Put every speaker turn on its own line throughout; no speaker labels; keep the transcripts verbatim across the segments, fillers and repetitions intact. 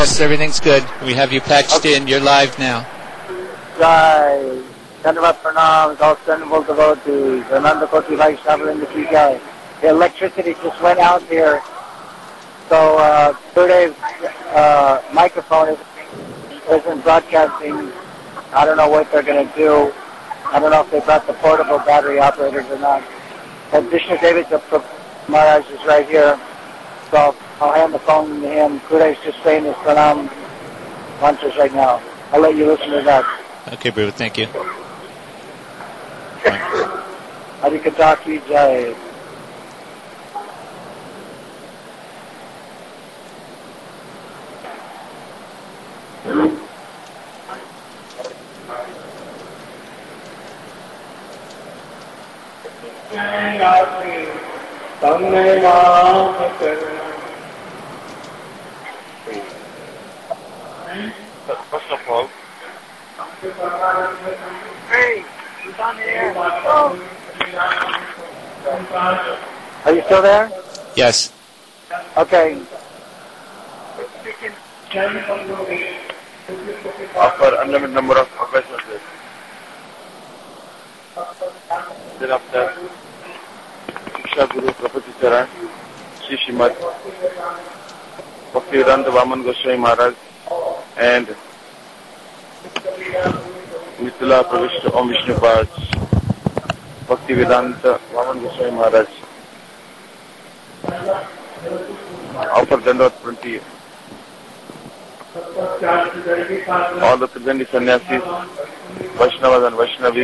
Yes, everything's good. We have you patched okay. in. You're live now.
Jai. Dhanavad pranams, all sendable devotees. Ananda Koti Vaishnava in the Jai. The electricity just went out here. So, uh, Gurudev's uh, microphone is, isn't broadcasting. I don't know what they're going to do. I don't know if they brought the portable battery operators or not. And Vishnu David Maharaj is right here. So I'll hand the phone to him. Gurudev's just saying his pranam mantras right now. I'll let you listen to that.
Okay, Prabhu, thank you.
Harikatha ki jai.
First of all,
hey, he's on the air. Oh. Are you still there?
Yes.
Okay.
offer unlimited number of obeisances. Thereafter, Shiksha Guru Prabhupada Charan, Shri Srimad Bhaktivedanta Vaman Goswami Maharaj, and Mithila Pravishta Om Vishnu Pad, Bhaktivedanta Vaman Goswami Maharaj. Offer Dandavad Pranti. All the present sannyasis, Vaishnavas and Vaishnavis.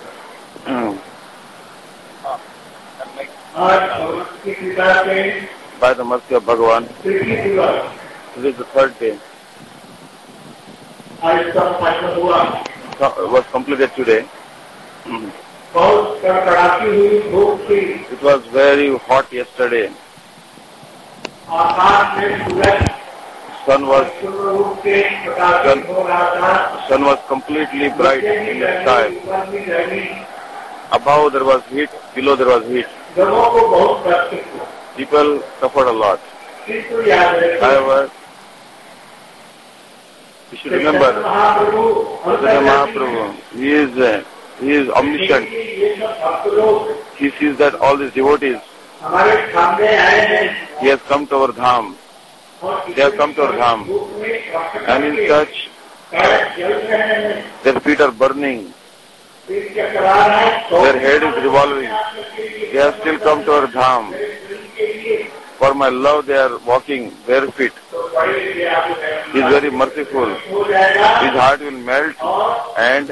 By the mercy of Bhagavan, this is the third day. It was completed today. It was very hot yesterday. Sun was sun, sun was completely bright in the sky. Above there was heat, below there was heat. People suffered a lot. However, we should remember Chaitanya Mahaprabhu. He is uh, he is omniscient. He sees that all these devotees, he has come to our dham. They have come to our dham, and in such, their feet are burning. Their head is revolving. They have still come to our dham. For my love, they are walking bare feet. He is very merciful. His heart will melt, and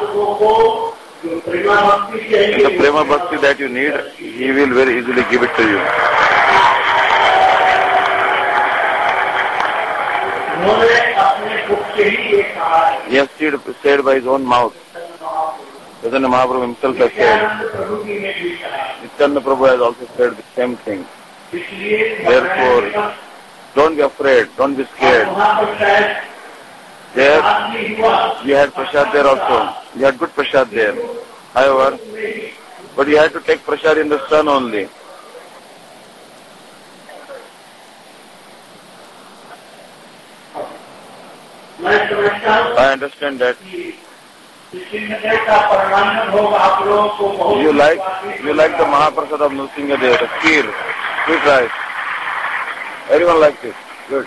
the prema bhakti that you need, he will very easily give it to you. He has said by his own mouth. Chaitanya Mahaprabhu himself has said. Nityananda Prabhu has also said the same thing. Therefore, don't be afraid, don't be scared. There, you had prasad there also. You had good prasad there. However, but you had to take prasad in the sun only. I understand that. You like you like the Mahaprasad of Nrsingadeva, the kheer, sweet rice. Everyone likes it. Good.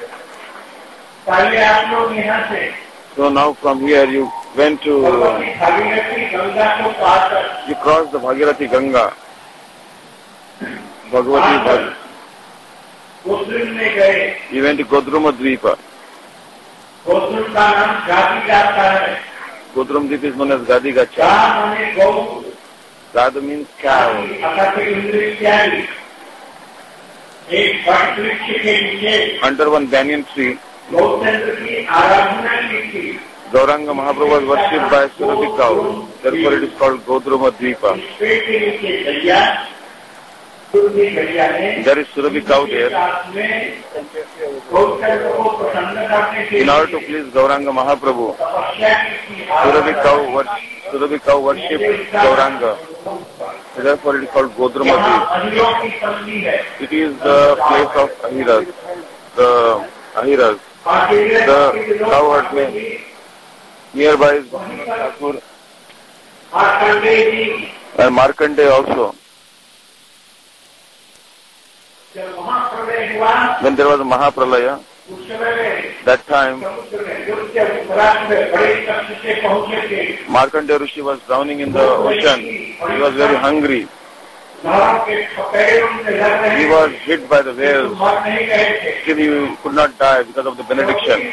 So now from here you went to, you crossed the Bhagirathi Ganga, Bhagavati Bhag. You went to Godruma Dvipa. Godrum Dvip is known as Gadi Gacha. Gada means cow. Under one banyan tree, Gauranga Mahaprabhu was worshipped by Surabhi cow. Therefore it is called Godruma Dvipa. There is Surabhi cow there. In order to please Gauranga Mahaprabhu, Surabhi cow, Surabhi cow worshipped Gauranga. Therefore it is called Godruma Dvipa. It is the place of Ahiras, the Ahiras. the cowherdman. Nearby is Thakur and Markandeya also. When there was a Mahapralaya, that time Markandeya Rishi was drowning in the ocean. He was very hungry. He was hit by the whales. Still he could not die because of the benediction.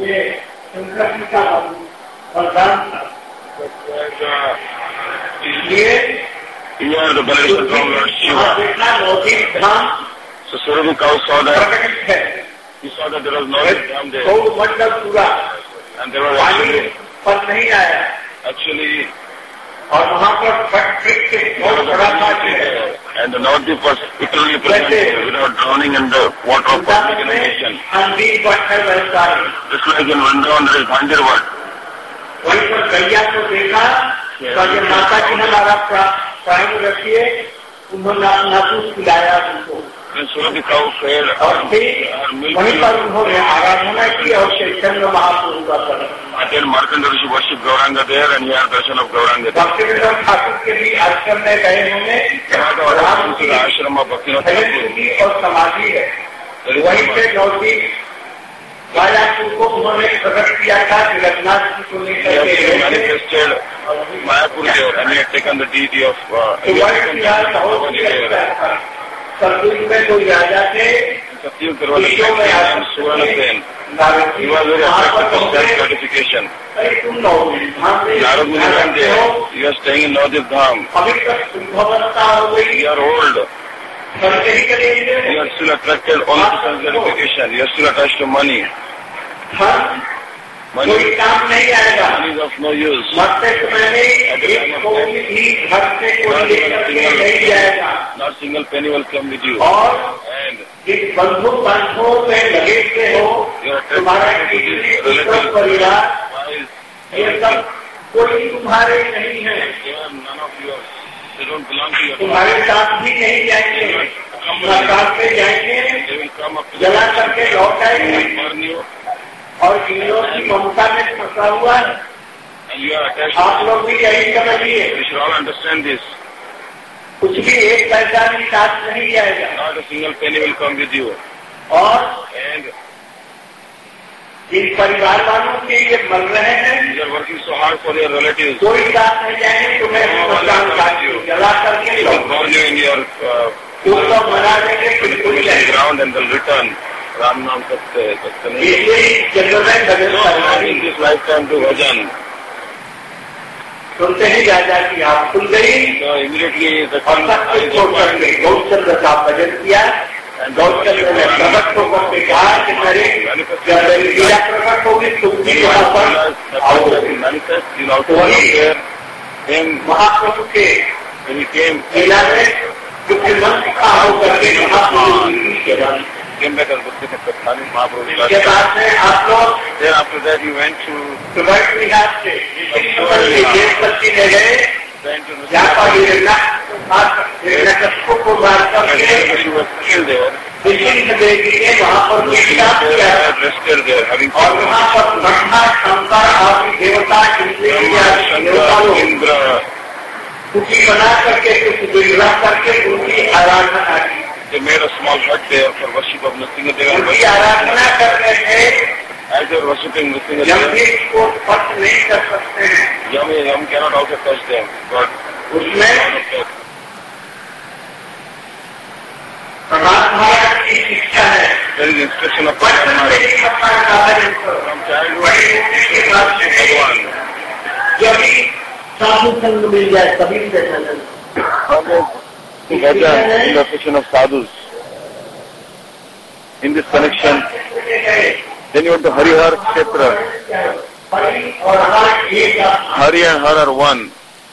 Here the benediction from Lord Shiva. So Surabhi cow saw that. He saw that there was no dham there. And there was actually, actually and the Navadvip was literally present without drowning in the water of cosmic illumination. Just like in Vrindavan there is Bhandirvat. When Surabhi cow fed her milk, and then Markandeya Rishi worshipped Gauranga there, and he had darshan of Gauranga there. The ashram of Bhaktivinoda Thakur. He had manifested Mayapur there, and he had taken the deity of uh, he had taken the Bhagavad there. Satyug there was a second named Suvarnasen. He was very attracted to self-gratification. Narad Muni went there. He was staying in Navadvip Dham. You are old. You are still attracted only to self-gratification. You are still attached to money. Money, money is of no use. At the time of death, not a single penny will come with you. And you are attached to this relative. They are none of yours. They don't belong to your family. They will come up to you and burn you.
और इन लोग की ममता में फंसा हुआ है. आप लोग भी यही समझिए.
You should all understand this.
कुछ भी एक पैसा भी साथ नहीं जाएगा.
Not a single penny will come with you.
और
and
जिन परिवार वालों के लिए मर रहे हैं,
you are working so hard for your relatives.
कोई साथ नहीं जाएंगे तो मैं जला करके
burn you in your uh,
लोग मना देंगे बिल्कुल
ground and they'll return. Ram Nam Satya, Satya Nahi.
इसलिए जंगल में भजन करना
in this lifetime to bhajan.
सुनते ही राजा की आँख खुल गई.
So immediately the
और सब कुछ छोड़कर के गौचंद्र का भजन किया. गौचंद्र ने प्रकट होकर के कहा कि मेरे जब मेरी लीला प्रकट होगी तुम भी यहाँ पर आओ. वही महाप्रभु के लीला में जो मंत्र का होकर के महाप्रभु के बाद
came back as Bhakti Kathani Mahaprabhu.
के बाद में आप लोग
Then after that he went to
सुबह बिहार से देश पत्ती ले गए. जहाँ पर हिरण्यकश्यप को मार करके
she was killed there.
Vishnu देवी ने वहाँ पर विश्राम किया और वहाँ पर ब्रह्मा शंकर आदि देवता इंद्र
Indra
कुछ बना करके कुछ विग्रह करके उनकी आराधना की.
They made a small hut there for worship of Nrsimhadeva.
उनकी आराधना कर रहे थे.
As they were worshipping
Yama
Nrsimhadeva,
भी इसको स्पर्श नहीं कर सकते हैं.
Yam, Yam cannot also touch them. But
उसमें प्रभात महाराज की शिक्षा है.
there is instruction of
बचपन से ही अपना साधन
from childhood
बड़े होने के बाद
to Bhagavan.
जब भी साधु संग मिल जाए तभी दर्शन.
Bhajan in the section of sadhus. In this connection, then you went to Harihar Kshetra. Hari and Har are one.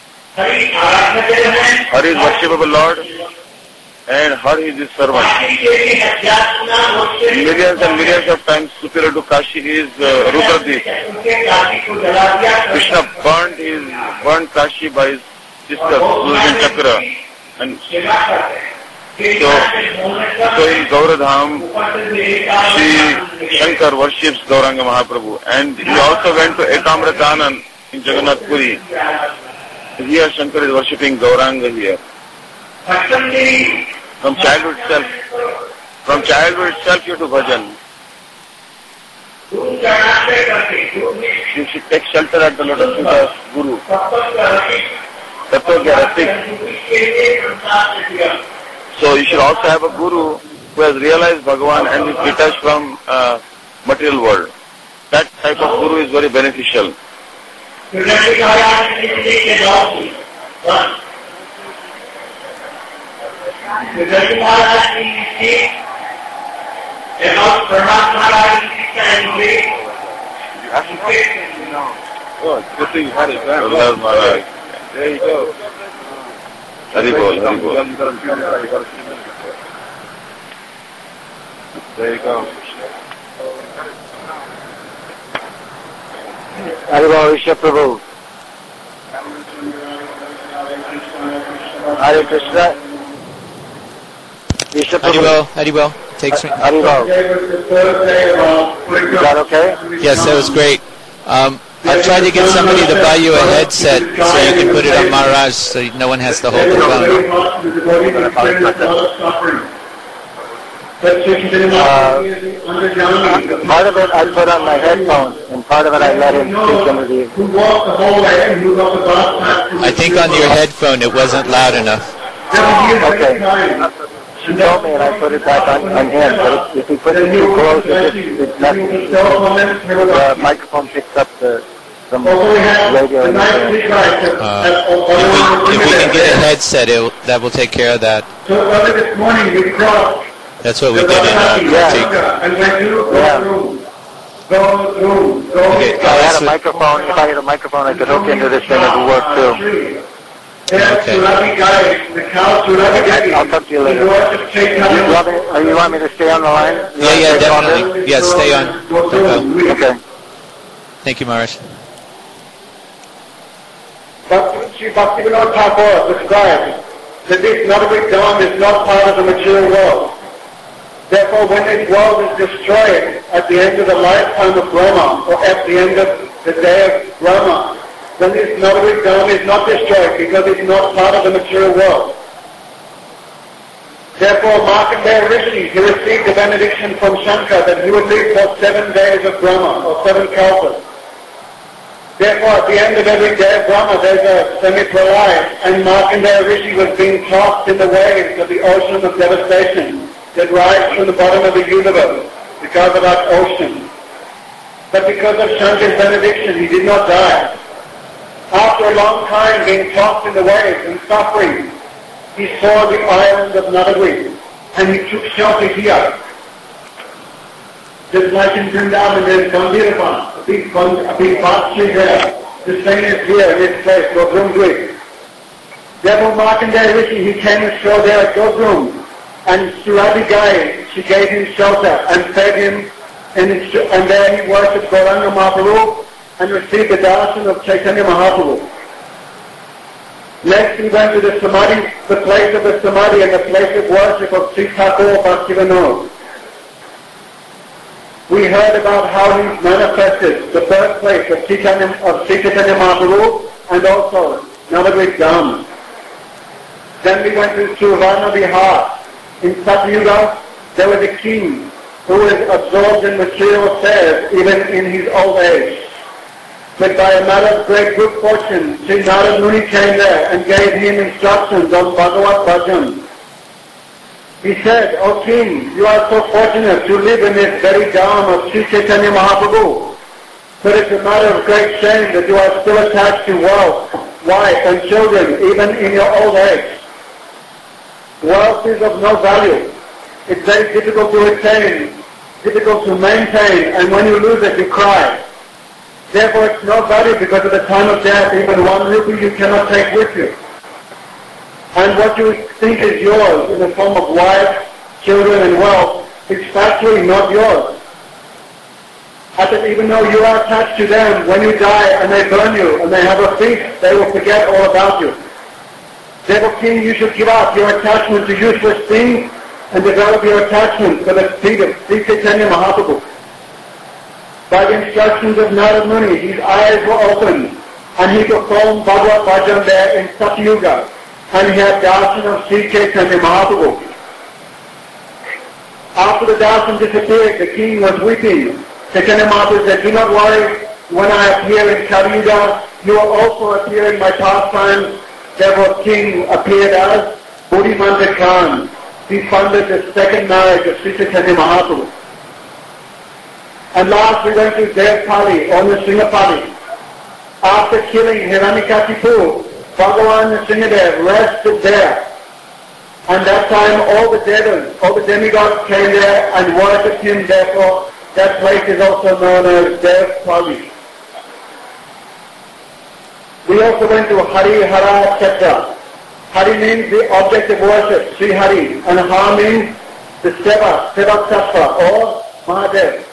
Hari is worshipable Lord and Har is his servant. Millions and millions of times superior to Kashi is uh, Rudradip. Krishna burned his burned Kashi by his sister Sujan Chakra. And So, so in Gauradham, Shri Shankar worships Gauranga Mahaprabhu, and he also went to Ekamratanan in Jagannath Puri. Here Shankar is worshipping Gauranga here. From childhood itself, from childhood itself you to bhajan. You should take shelter at the lotus feet of Guru. So you should also have a Guru who has realized Bhagavan and is detached from uh, material world. That type of Guru is very beneficial. Oh, good thing you had it back. There you go. Hari Bol, Hari Bol. There you go.
Hari Bol, Vishya Prabhu. Hare Krishna. Vishya Prabhu.
Haribol, Haribol. Takes me.
Haribol. Is that okay?
Yes, that was great. Um, I'll try to get somebody to buy you a headset so you can put it on Maharaj so no one has to hold the phone.
Uh, part of it I put on my headphones, and part of it I let him speak into the...
I think on your headphone it wasn't loud enough.
Okay. She told me and I put it back on, on him, but if he puts it too close, it just, it's not, the microphone picks up the, the radio. And the
uh, if, we, if we can get a headset, it, that will take care of that. That's what we did in uh,
yeah. yeah.
Okay,
if I had a microphone, if I had a microphone, I could hook into this thing, it would work too.
Okay.
I'll talk to you later. You want, me, uh, you want me to stay on the line? You
yeah, yeah, definitely. Yeah, stay on. Don't go.
Okay.
Thank you, Maharaj.
Sri Bhaktivinoda Thakur describes that this Navadvip Dham is not part of the material world. Therefore, when this world is destroyed at the end of the lifetime of Brahma, or at the end of the day of Brahma, then this Navadvip Dham is not destroyed because it's not part of the material world. Therefore, Markandeya Rishi, he received a benediction from Shankar that he would live for seven days of Brahma, or seven kalpas. Therefore, at the end of every day of Brahma, there's a semi-pralaya, and Markandeya Rishi was being tossed in the waves of the ocean of devastation that rise from the bottom of the universe because of that ocean. But because of Shankar's benediction, he did not die. After a long time being tossed in the waves and suffering, he saw the island of Navadvip, and he took shelter here. Just like in Vrindavan, there's Gambhiravan, a big, a big bath tree there. The same is here in this place, Gopramdvip. Therefore, Markandeya Rishi, he came ashore there at Gopram, and Surabhi Gai, she gave him shelter and fed him, and, and there he worshipped Gauranga Mahaprabhu and received the darshan of Chaitanya Mahaprabhu. Next he went to the Samadhi, the place of the Samadhi and the place of worship of Sri Thakur Bhaktivinoda. We heard about how he manifested the birthplace of Sri Chaitanya, of Sri Chaitanya Mahaprabhu and also Navadvip Dham. Then we went to Suvarna Vihar. In Satyuga, there was a king who was absorbed in material affairs even in his old age. But by a matter of great good fortune, Sri Narad Muni came there and gave him instructions on Bhagavat Bhajan. He said, "O king, you are so fortunate to live in this very dham of Sri Chaitanya Mahaprabhu. But it's a matter of great shame that you are still attached to wealth, wife and children even in your old age. Wealth is of no value. It's very difficult to attain, difficult to maintain, and when you lose it, you cry. Therefore, it's no value because at the time of death, even one rupee you cannot take with you. And what you think is yours in the form of wife, children, and wealth is factually not yours. I said, even though you are attached to them, when you die and they burn you and they have a feast, they will forget all about you. Therefore, king, you should give up your attachment to useless things and develop your attachment for the feet of Sri Chaitanya Mahaprabhu. By the instructions of Narad Muni, his eyes were opened, and he performed Bhagavad Bhajan there in Satyuga, and he had darshan of Sri Chaitanya Mahaprabhu. After the darshan disappeared, the king was weeping. Chaitanya Mahaprabhu said, do not worry, when I appear in Kali-yuga, you will also appear in my pastimes. Therefore, king appeared as Bodhimanda Khan. He funded the second marriage of Sri Chaitanya Mahaprabhu. And last we went to Devpali or Nrsimhapali. After killing Hiranyakashipu, Bhagavan Nrsimhadev rested there. And that time all the devils, all the demigods came there and worshipped him. Therefore, that place is also known as Devpali. We also went to Hari Hara Chakra. Hari means the object of worship, Sri Hari, and Ha means the Seva, Seva Chakra, or Mahadev.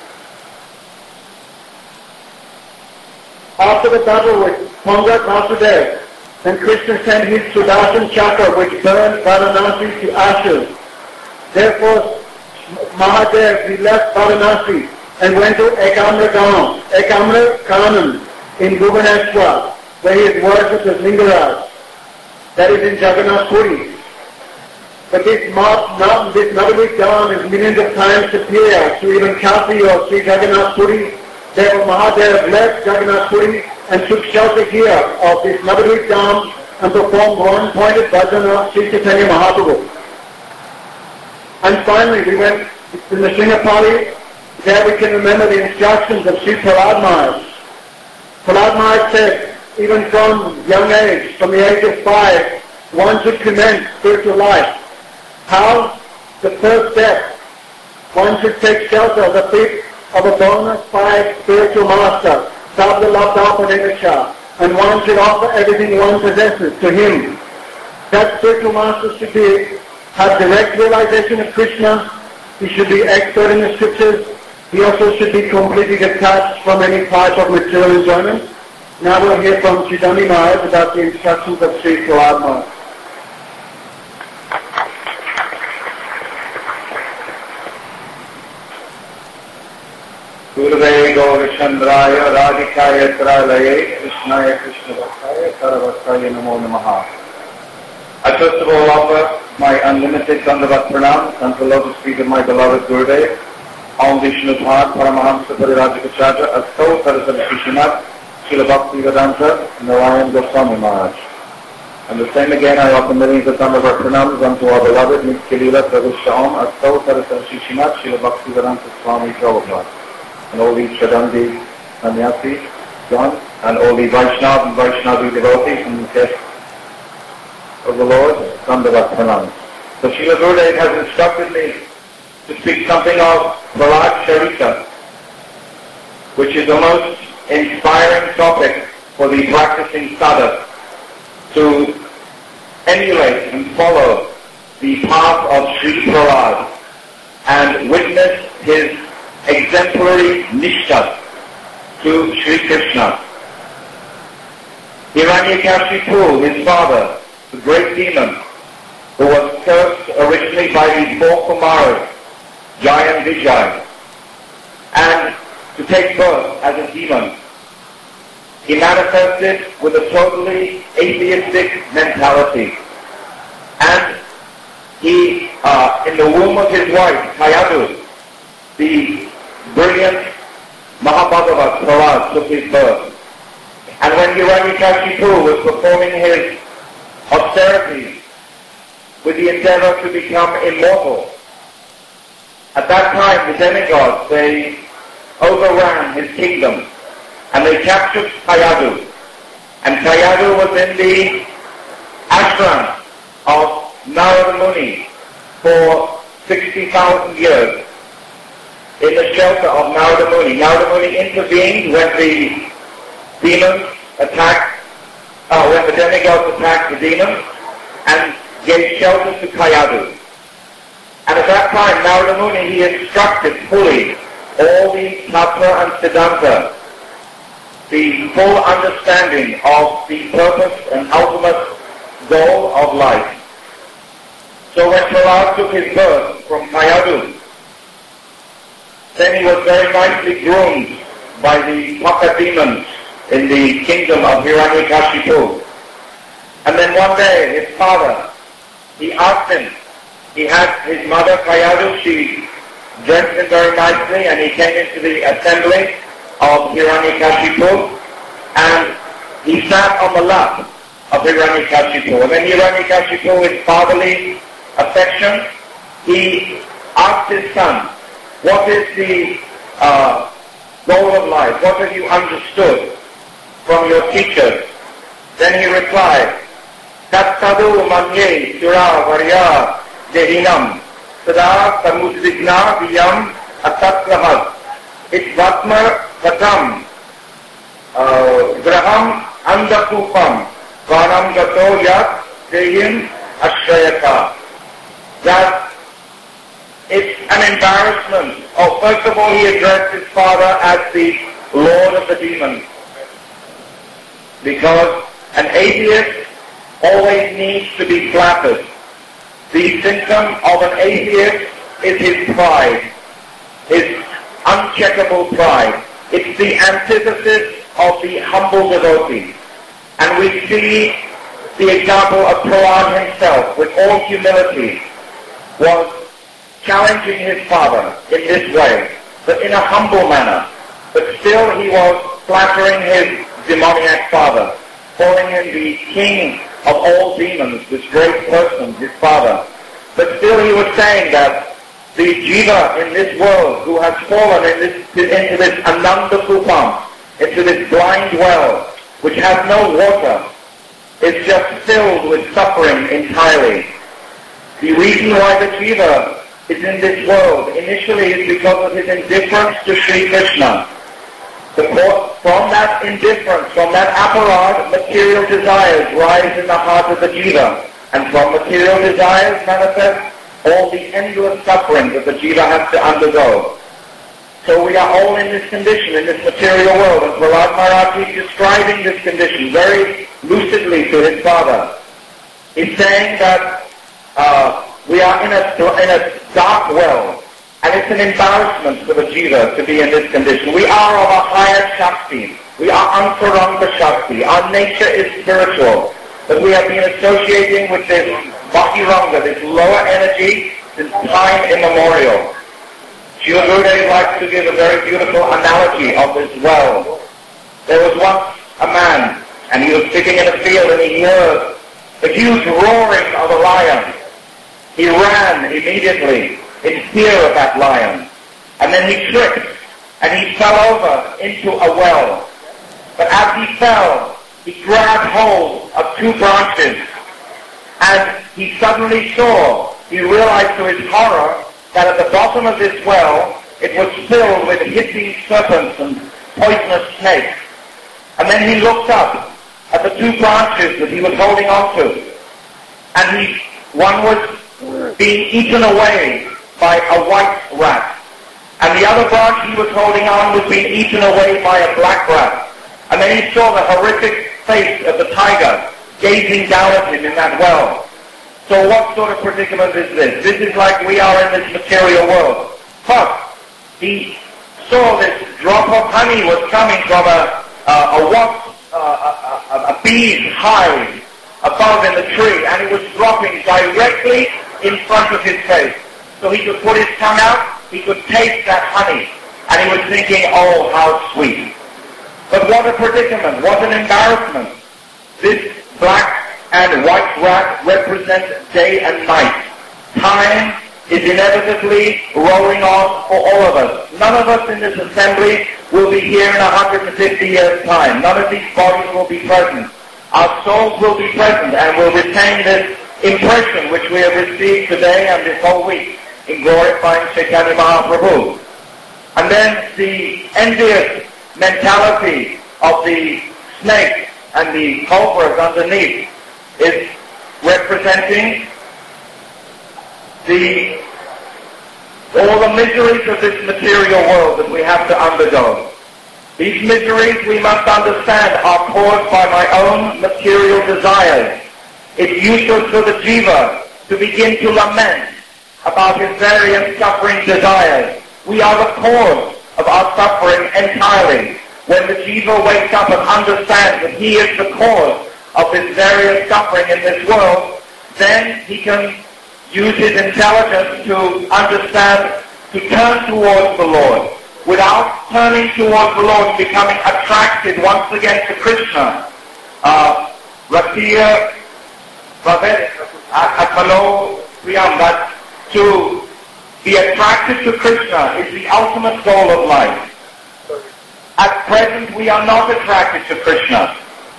After the battle with Pongrat Vasudev, then Krishna sent his Sudarshan Chakra which burned Varanasi to ashes. Therefore, Mahadev, he left Varanasi and went to Ekamra Gaon, Ekamra Kanan in Bhubaneswar, where he is worshipped as Lingaraj. That is in Jagannath Puri. But this mountain, this Navadvip Dham is millions of times superior to even Kasi or Sri Jagannath Puri. Therefore Mahadev left Jagannath Puri and took shelter here of this Navadvip Dham and performed one-pointed bhajan of Sri Chaitanya Mahaprabhu. And finally we went to Nrsimhapali. There we can remember the instructions of Sri Prahlad Maharaj. Prahlad Maharaj said, even from young age, from the age of five, one should commence spiritual life. How? The first step. One should take shelter of the feet of a bona fide spiritual master, Sabda Labdha, and one should offer everything one possesses to him. That spiritual master should be, have direct realization of Krishna. He should be expert in the scriptures. He also should be completely detached from any type of material enjoyment. Now we'll hear from Chidami Maharaj about the instructions of Sri Prahlad Maharaj.
Gurve Gaurachandraya Radhikaya Tralaye Krishnaya Krishna Bhaktaya Saravastaya Namo Namaha. I first of all offer my unlimited Dandavat Pranam unto the lotus feet of my beloved Gurudev, Om Vishnu Bhat Paramahamsa Parirajikacharya Asto Saraswati Krishnath Srila Bhaktivedanta Narayan Goswami Maharaj. And the same again I offer millions of Dandavat Pranams unto our beloved Nitya-lila Pravishta Om Asto Saraswati Krishnath Srila Bhaktivedanta Swami Prabhupada. And all these Shadandi Sannyasis, John, and all the Vaishnava and Vaishnavi devotees and guests of the Lord, Dandavat Pranam. So Srila Gurudev has instructed me to speak something of Prahlad Charita, which is the most inspiring topic for the practicing sadhak to emulate and follow the path of Sri Prahlad and witness his exemplary nishtha to Sri Krishna. Hiranyakashipu, his father, the great demon, who was cursed originally by the four Kumaras, Jai and Vijay, and to take birth as a demon, he manifested with a totally atheistic mentality. And he, uh, in the womb of his wife, Kayadu, the brilliant Mahabhagavat Prahlad took his birth. And when Hiranyakashipu was performing his austerities with the endeavor to become immortal, at that time the demigods, they overran his kingdom and they captured Kayadu. And Kayadu was in the ashram of Narada Muni for sixty thousand years, in the shelter of Narada Muni. Narada Muni intervened when the demons attacked, uh, when the demigods attacked the demons, and gave shelter to Kayadu. And at that time, Narada Muni, he instructed fully all the Tattva and Siddhanta, the full understanding of the purpose and ultimate goal of life. So when Prahlad took his birth from Kayadu, then he was very nicely groomed by the puppet demons in the kingdom of Hiranyakashipu. And then one day, his father, he asked him, he had his mother Kayadu, she dressed him very nicely, and he came into the assembly of Hiranyakashipu, and he sat on the lap of Hiranyakashipu. And then Hiranyakashipu, with fatherly affection, he asked his son, what is the uh, goal of life? What have you understood from your teachers? Then he replied, Tat sadu manye sura varya dehinam sada samudvigna viyam atakrahad itvatma katam graham andakupam vanam gato yat dehim ashrayaka. That it's an embarrassment. Oh, first of all, he addressed his father as the Lord of the demons. Because an atheist always needs to be flattered. The symptom of an atheist is his pride, his uncheckable pride. It's the antithesis of the humble devotee. And we see the example of Prahlad himself, with all humility, was challenging his father in this way, but in a humble manner. But still he was flattering his demoniac father, calling him the king of all demons, this great person, his father. But still he was saying that the jiva in this world who has fallen in this, into this ananda kupam, into this blind well, which has no water, is just filled with suffering entirely. The reason why the jiva is in this world initially is because of his indifference to Sri Krishna. The, from that indifference, from that aparad, material desires rise in the heart of the jiva, and from material desires manifest all the endless suffering that the jiva has to undergo. So we are all in this condition, in this material world, and Prahlad Maharaj is describing this condition very lucidly to his father. He's saying that uh, we are in a, in a dark well, and it's an embarrassment for the jiva to be in this condition. We are of a higher Shakti. We are Antaranga Shakti. Our nature is spiritual. But we have been associating with this Bhaktiranga, this lower energy, since time immemorial. Srila Gurudev likes to give a very beautiful analogy of this well. There was once a man, and he was sitting in a field, and he heard the huge roaring of a lion. He ran immediately in fear of that lion. And then he tripped, and he fell over into a well. But as he fell, he grabbed hold of two branches, and he suddenly saw, he realized to his horror, that at the bottom of this well, it was filled with hissing serpents and poisonous snakes. And then he looked up at the two branches that he was holding on to, and he, one was being eaten away by a white rat, and the other branch he was holding on was being eaten away by a black rat. And then he saw the horrific face of the tiger gazing down at him in that well. So what sort of predicament is this? This is like we are in this material world. But he saw this drop of honey was coming from a, a, a wasp, uh, a, a, a bee's hive above in the tree, and it was dropping directly in front of his face. So he could put his tongue out, he could taste that honey, and he was thinking, oh, how sweet. But what a predicament, what an embarrassment. This black and white rat represent day and night. Time is inevitably rolling on for all of us. None of us in this assembly will be here in one hundred fifty years' time. None of these bodies will be present. Our souls will be present and will retain this impression which we have received today and this whole week in glorifying Chaitanya Mahaprabhu. And then the envious mentality of the snake and the cobras underneath is representing the all the miseries of this material world that we have to undergo. These miseries, we must understand, are caused by my own material desires. it's useless for the jiva to begin to lament about his various suffering desires. We are the cause of our suffering entirely. When the jiva wakes up and understands that he is the cause of his various suffering in this world, then he can use his intelligence to understand, to turn towards the Lord. Without turning towards the Lord, becoming attracted once again to Krishna. Ratiya Bhavet Atmano Priyam, that to be attracted to Krishna is the ultimate goal of life. At present, we are not attracted to Krishna.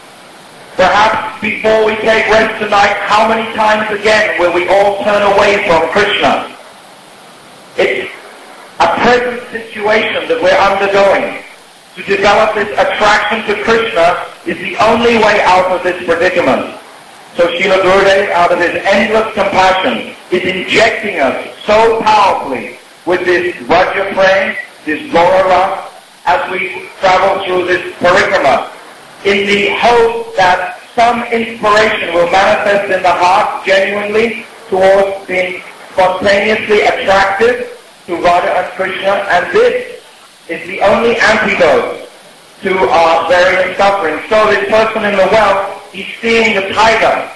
Perhaps before we take rest tonight, how many times again will we all turn away from Krishna? It's a present situation that we're undergoing. To develop this attraction to Krishna is the only way out of this predicament. So Srila Gurudev, out of his endless compassion, is injecting us so powerfully with this Vajra praying, this Gaura, as we travel through this parikrama, in the hope that some inspiration will manifest in the heart genuinely towards being spontaneously attracted to Radha and Krishna, and this is the only antidote to our various suffering. So this person in the well, he's seeing the tiger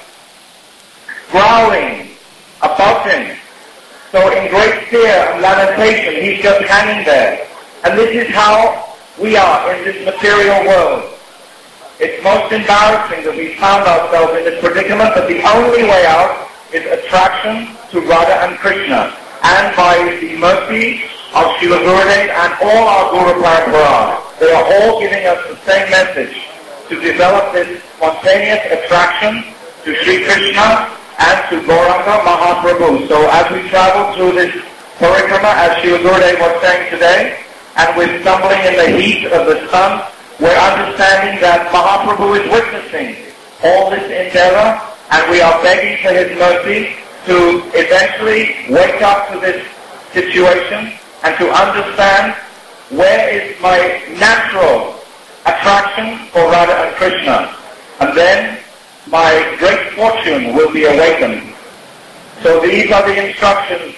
growling above him. So in great fear and lamentation, he's just hanging there. And this is how we are in this material world. It's most embarrassing that we found ourselves in this predicament, but the only way out is attraction to Radha and Krishna. And by the mercy of Srila Gurudev and all our Guru Parampara, they are all giving us the same message, to develop this spontaneous attraction to Sri Krishna and to Gauranga Mahaprabhu. So as we travel through this parikrama, as Srila Gurudev was saying today, and we're stumbling in the heat of the sun, we're understanding that Mahaprabhu is witnessing all this endeavor, and we are begging for his mercy to eventually wake up to this situation and to understand where is my natural attraction for Radha and Krishna. And then my great fortune will be awakened. So these are the instructions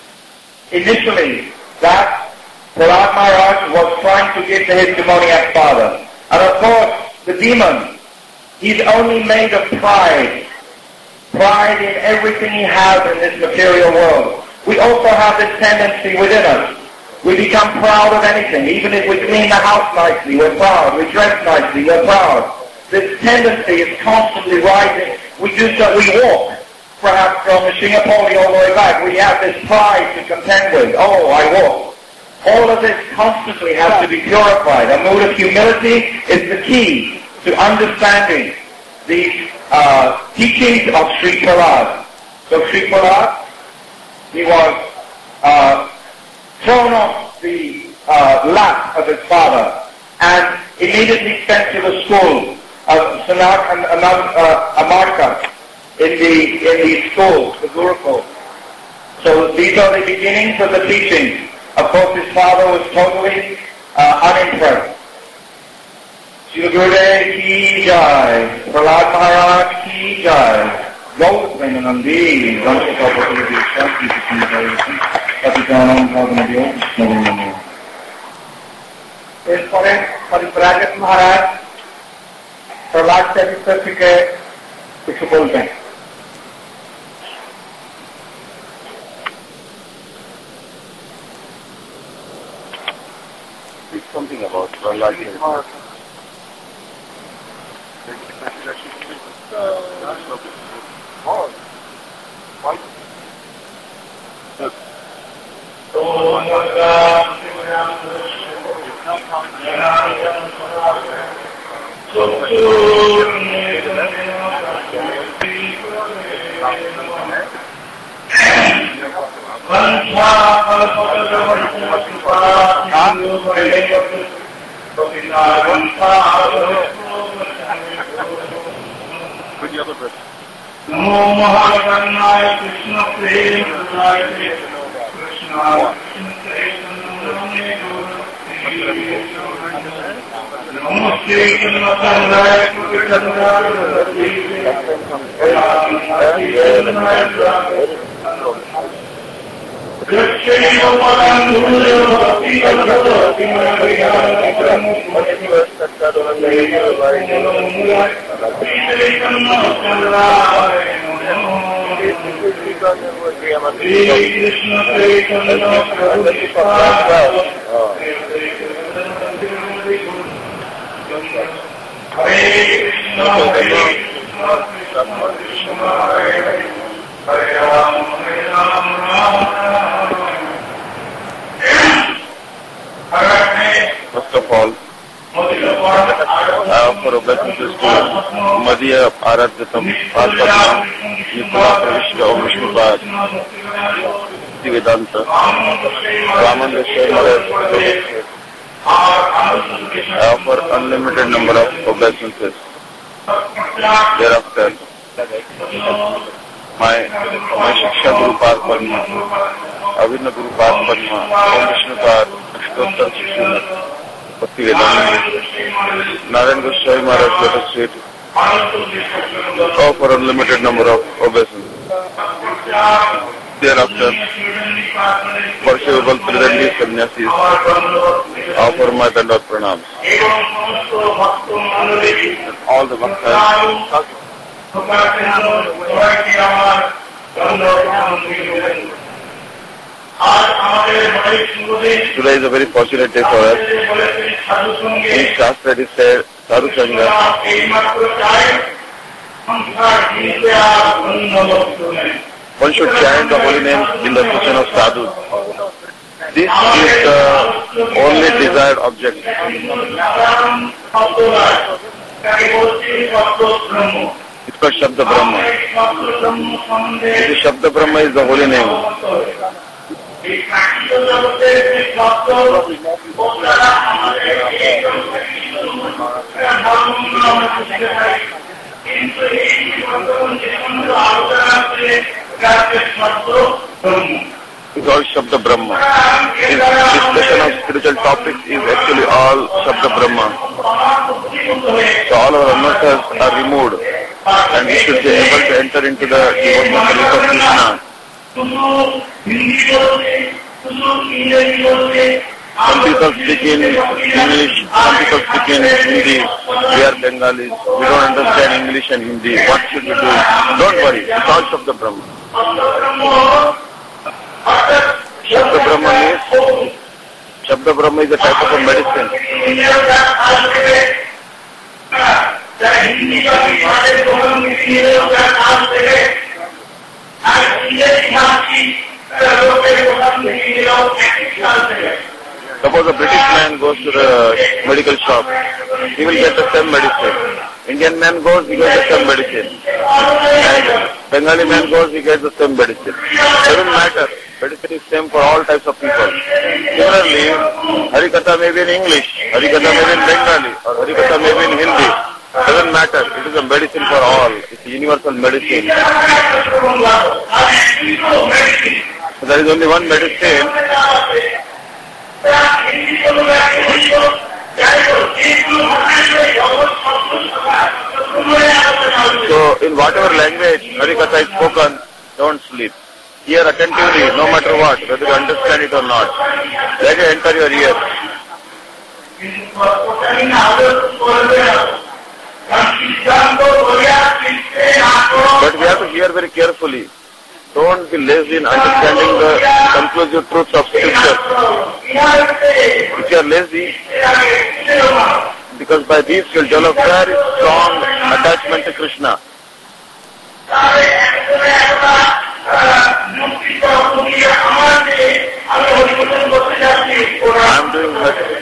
initially that Prahlad Maharaj was trying to give to his demoniac father. And of course, the demon, he's only made of pride. Pride in everything he has in this material world. We also have this tendency within us. We become proud of anything. Even if we clean the house nicely, we're proud. We dress nicely, we're proud. This tendency is constantly rising. We do so, we walk, perhaps from the Singapore all the way back. We have this pride to contend with. Oh, I walk. All of this constantly has to be purified. A mood of humility is the key to understanding the uh, teachings of Sri Prahlad. So Sri Prahlad, he was uh, thrown off the uh, lap of his father and immediately sent to the school of Sanak and uh, Amarka in the in the schools, the Gurukul. So these are the beginnings of the teachings. Of course, his father was totally uh, unimpressed. Srila Gurudev ki jai, Prahlad Maharaj ki jai. Gaur Premanandi, Ramsakapati Shanti Shanti Patitanam Bhavanadyo Namo.
এরপরে পরিব্রাজক মহারাজ প্রহ্লাদ চরিত্র থেকে কিছু বলবেন।
Speak something about Prahlad.
Namo Mahaganaya Krishna Prema Krishna Krishna Namo
First of all, I offer obeisances to Madhya Aradyatam Padma Nipula Pravishta Om Vishnupada Vedanta Raman Maharaj. I offer unlimited number of obeisances. Thereafter, my my Shiksha Guru Pad Padma, Avinna Guru Pad Padma, Om Vishnupada Ashtottar Shikshana Bhakti Vedanta, Narayan Goswami Maharaj Lotus Feet, offer unlimited number of obeisances. Thereafter, worshipable presently sannyasis, offer my dandot pranams. And all the bhaktas. Today is a very fortunate day for us. In Shastra it is said, Sadhu Sangha. One should chant the holy name in the association of sadhus. This is the only desired object. It's called Shabda Brahma. This Shabda Brahma is the holy name. It's all Shabda Brahma. This discussion of spiritual topics is actually all Shabda Brahma. So all our anusaras are removed and we should be able to enter into the devotional service of Krishna. Some people speak in English, some people speak in Hindi. We are Bengalis. We don't understand English and Hindi. What should we do? Don't worry. It's all Shabda Brahma. Shabda Brahma means, Shabda Brahma is a type of a medicine. Suppose a British man goes to the medical shop, he will get the same medicine. Indian man goes, he gets the same medicine. And Bengali man goes, he gets the same medicine. Doesn't matter. Medicine is same for all types of people. Similarly, Harikatha may be in English, Harikatha may be in Bengali, or Harikatha may be in Hindi. Doesn't matter. It is a medicine for all. It's a universal medicine. So there is only one medicine. So in whatever language Harikatha is spoken, don't sleep. Hear attentively, no matter what, whether you understand it or not. Let it enter your ear. But we have to hear very carefully. Don't be lazy in understanding the conclusive truths of Scripture. If you are lazy, because by these you will develop very strong attachment to Krishna. I am doing that.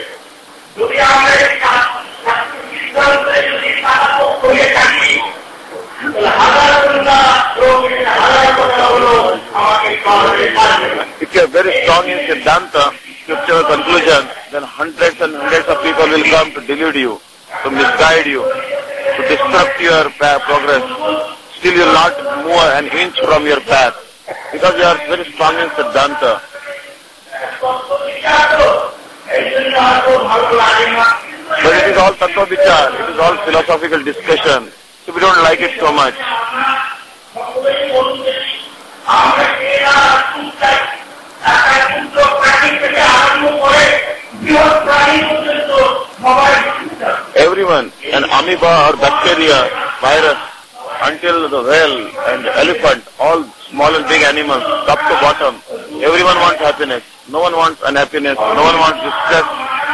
If you are very strong in Siddhanta, scriptural conclusion, then hundreds and hundreds of people will come to delude you, to misguide you, to disrupt your progress. Still you will not move an inch from your path, because you are very strong in Siddhanta. But it is all tattva vichar, it is all philosophical discussion, so we don't like it so much. Everyone, an amoeba or bacteria, virus, until the whale and the elephant, all small and big animals, top to bottom, everyone wants happiness. No one wants unhappiness. No one wants distress.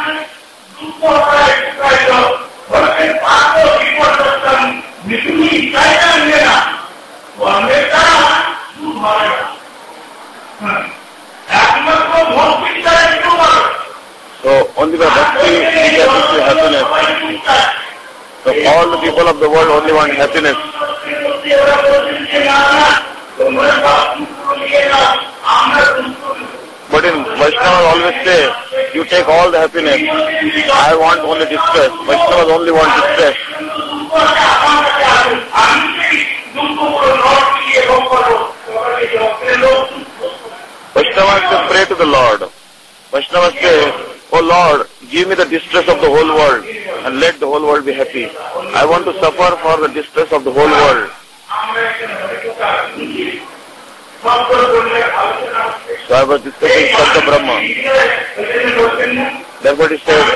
So only by bhakti we can receive happiness. So all the people of the world only want happiness. But in Vaishnavas always say, you take all the happiness. I want only distress. Vaishnavas only want distress. Vaishnavas say, pray to the Lord. Vaishnavas say, oh Lord, give me the distress of the whole world and let the whole world be happy. I want to suffer for the distress of the whole world. So I was discussing Sabda Brahma. Therefore he said,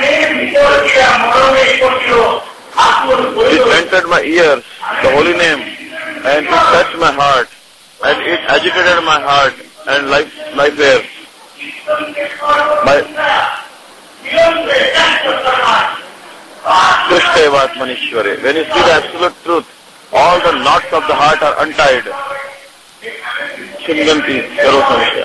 it entered my ears, the holy name, and it touched my heart, and it agitated my heart and life, life air. My Krishnavatmanishware. When you see the absolute truth, all the knots of the heart are untied. Chinganti, Karo Samashya.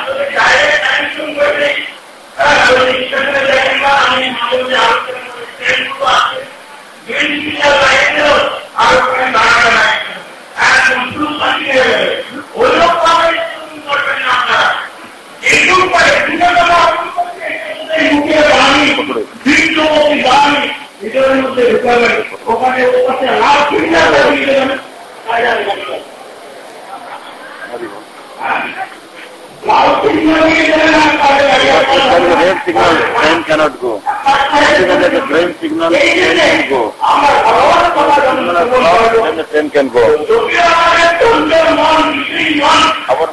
There is a red signal, train cannot go. Even there is a green signal, train can go. Then the train can go. Our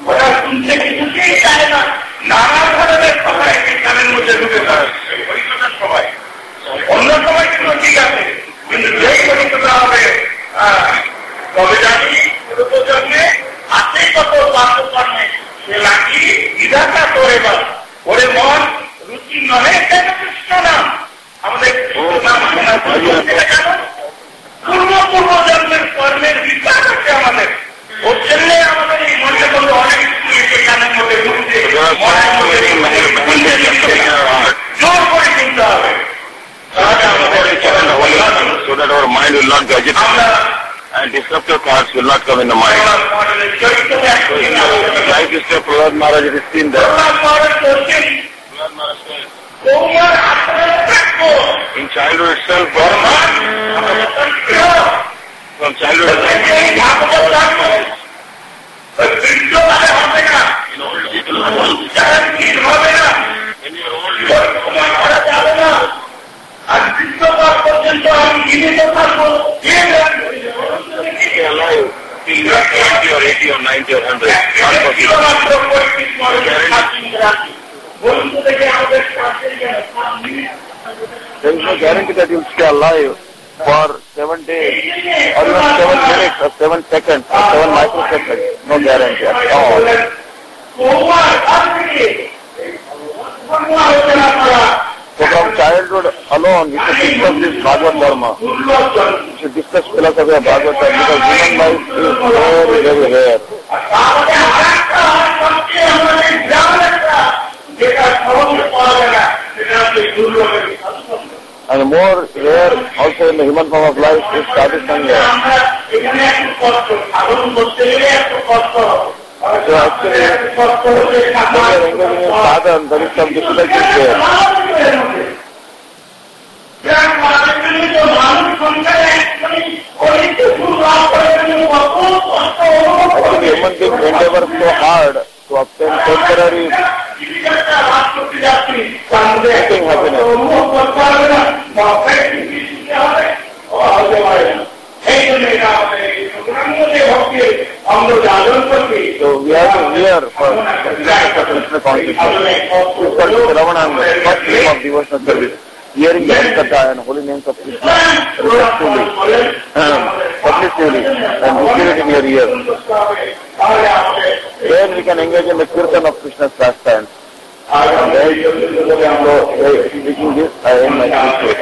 অন্য সময় কিন্তু ঠিক আছে, কিন্তু যে পরিণততা হবে তবে জানি জন্মে আছে কত কর্মে সে লাগি বিধাতা করে বা ওরে মন রুচি নহে কৃষ্ণ নাম আমাদের পূর্ব পূর্ব জন্মের কর্মের বিকাশ আছে আমাদের ওর জন্য আমাদের এই মনে করলে অনেক কিছু কানের মধ্যে ঢুকছে জোর করে কিনতে হবে so that our mind will not get agitated and disruptive thoughts will not come in the mind. Like you say, Prahlad Maharaj, it is seen there. In childhood itself, from childhood in your old আর বিশ্বকাপ পর্যন্ত আমি জীবিত থাকবো alive till you are seventy or eighty or ninety or one hundred. There is no guarantee that you will stay alive for seven days or even seven minutes or seven seconds or seven microseconds. No guarantee at all. So from childhood alone, you should discuss this Bhagavad Dharma. You should discuss philosophy of Bhagavad Dharma because human life is very, very rare. And more rare also in the human form of life is Sadhu Sangha. So actually, when you are engaging in sadhana, there is some difficulty there. Actually, human beings endeavor so hard to obtain temporary
জীবিকাটা লাভ করতে যাচ্ছি তার মধ্যে
Nothing happiness.
অনুভব করতে হবে না বা practice শিখতে হবে ও হতে পারে না এই জন্য এটা আমাদের এই প্রোগ্রামের মধ্যে ভক্তি আমরা জাগরণ করছি
So we have to hear for Krishna consciousness. It's called Shravananga, first name of devotional service. Hearing the Katha and holy names of Krishna respectfully, um, submissively, and receive it in your ear. Then we can engage in the kirtan of Krishna's pastimes. And then, so, speaking this, I end my speech.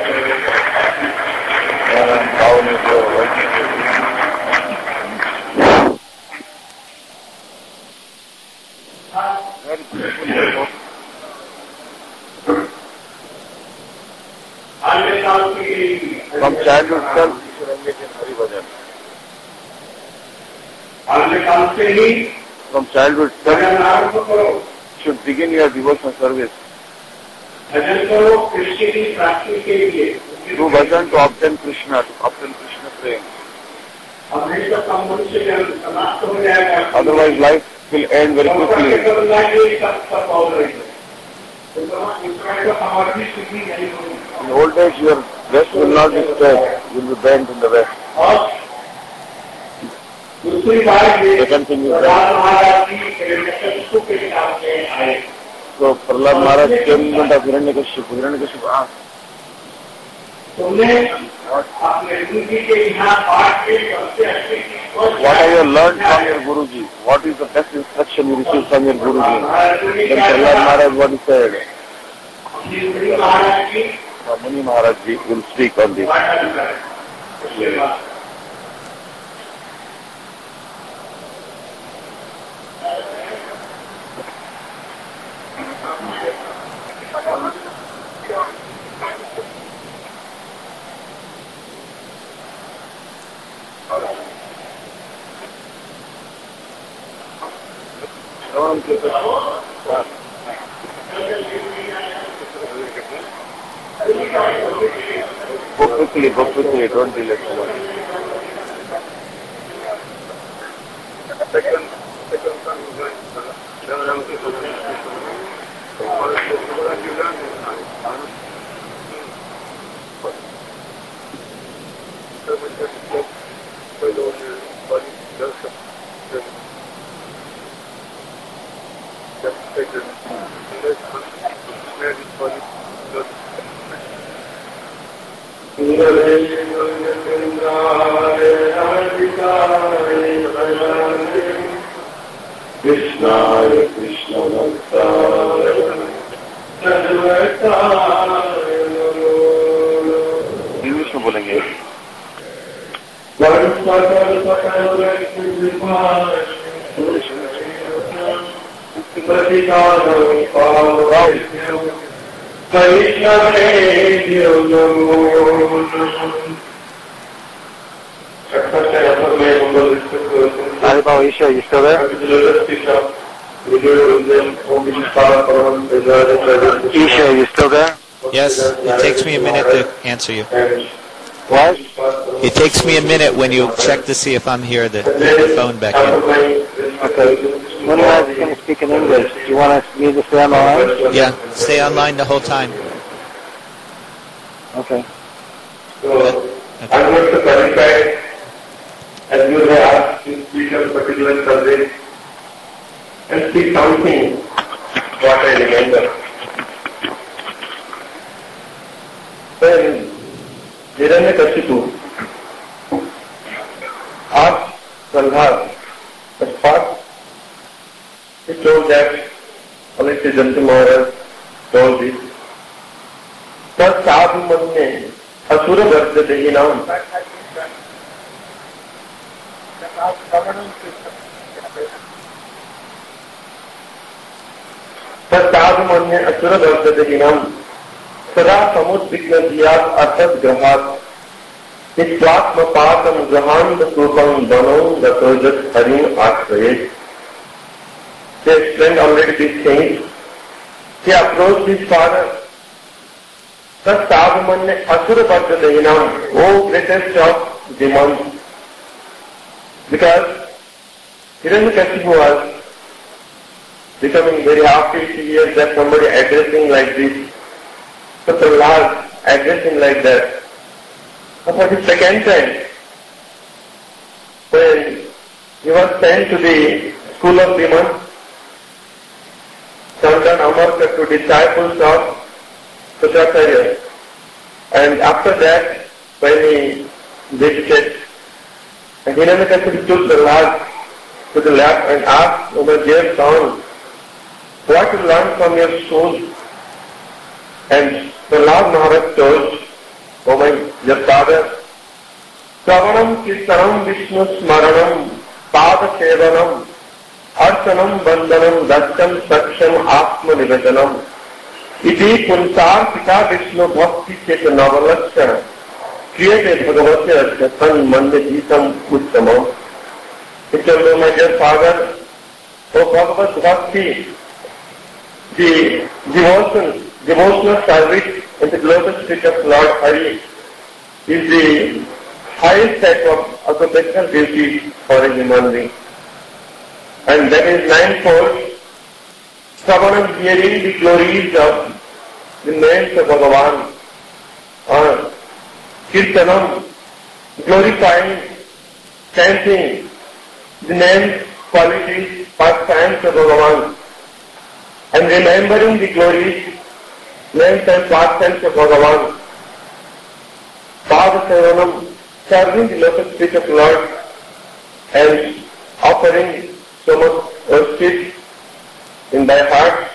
From childhood itself, you should engage in Hari Bhajan. From childhood itself, you should begin your devotional service. Do bhajan to obtain Krishna, to obtain Krishna prema. Otherwise, life will end very quickly. In old age, your breast will not be straight, you will be bent in the west. Second thing is that. So, Prahlad Maharaj came in front of Hiranyakashipu. Hiranyakashipu asked, what have you learned from your Guruji? What is the best instruction you received from your Guruji? Then Prahlad Maharaj, what he said? Muni Maharaj ji will speak on this. Go quickly, go quickly, don't delay too much.
Krishna Krishna
English में बोलेंगे Haribav, Isha, you still there? Isha, you still there?
Yes, it takes me a minute to answer you.
What?
It takes me a minute when you check to see if I'm here to put the phone back in.
Okay. When are you going to speak in English? Do you want me to stay on the line?
Yeah, stay online the whole time.
Okay.
Good.
I want to clarify, as you have asked to speak on particular subject, and speak something what I remember. When Hiranyakashipu asked Prahlad, at first he told that Alexi Jantu Maharaj told this. Tat sadhu manne asura varja dehinam. Tat sadhu manne asura varja dehinam. Sada samudvikna diyat artat grahat. Nitvatma patam grahanda supam dano datojat harin ashrayet. They explained already these things. He approached his father. Tat sadhu manne asura varja dehinam. Oh greatest of demons. Because Hiranyakashipu was becoming very happy to hear that somebody addressing like this. So Prahlad addressing like that. But for the second time, when he was sent to the school of demons, Sanatan Amarka to disciples of Shukracharya. And after that, when he visited, and Hiranyakashipu took Prahlad to the left and asked, "O my dear son, what you learned from your school?" And Prahlad Maharaj told, "O my dear father, Shravanam Kirtanam Vishnu Smaranam Pada Sevanam Arsanam Bandhanam Dasyam Saksham Atma Nivedanam Iti Punsar Pita Vishnu Bhakti Cheta Navalakshana Kriyate Bhagavate Adhyatan Mande Jitam Uttamam." He told, "O my dear father, O Bhagavad Bhakti, the devotion, devotional service in the lotus feet of Lord Hari is the highest type of occupational duty for a human being. And that is ninefold. Shravanam, hearing the glories of the names of Bhagavan. Uh, Kirtanam, glorifying, chanting the names, qualities, pastimes of Bhagavan. And remembering the glories, names and pastimes of Bhagavan. Pada Sevanam, serving the lotus feet of Lord and offering so much worship in thy heart.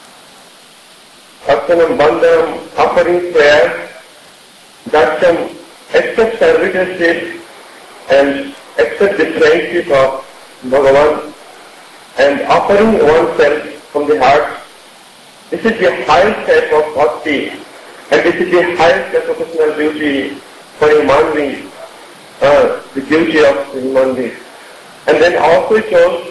Arsanam Bandhanam, offering prayer. Dasyam, accept servitorship and accept the friendship of Bhagavan and offering oneself from the heart. This is the highest type of bhakti and this is the highest professional duty for a human being, uh, the duty of the human being. And then also it shows,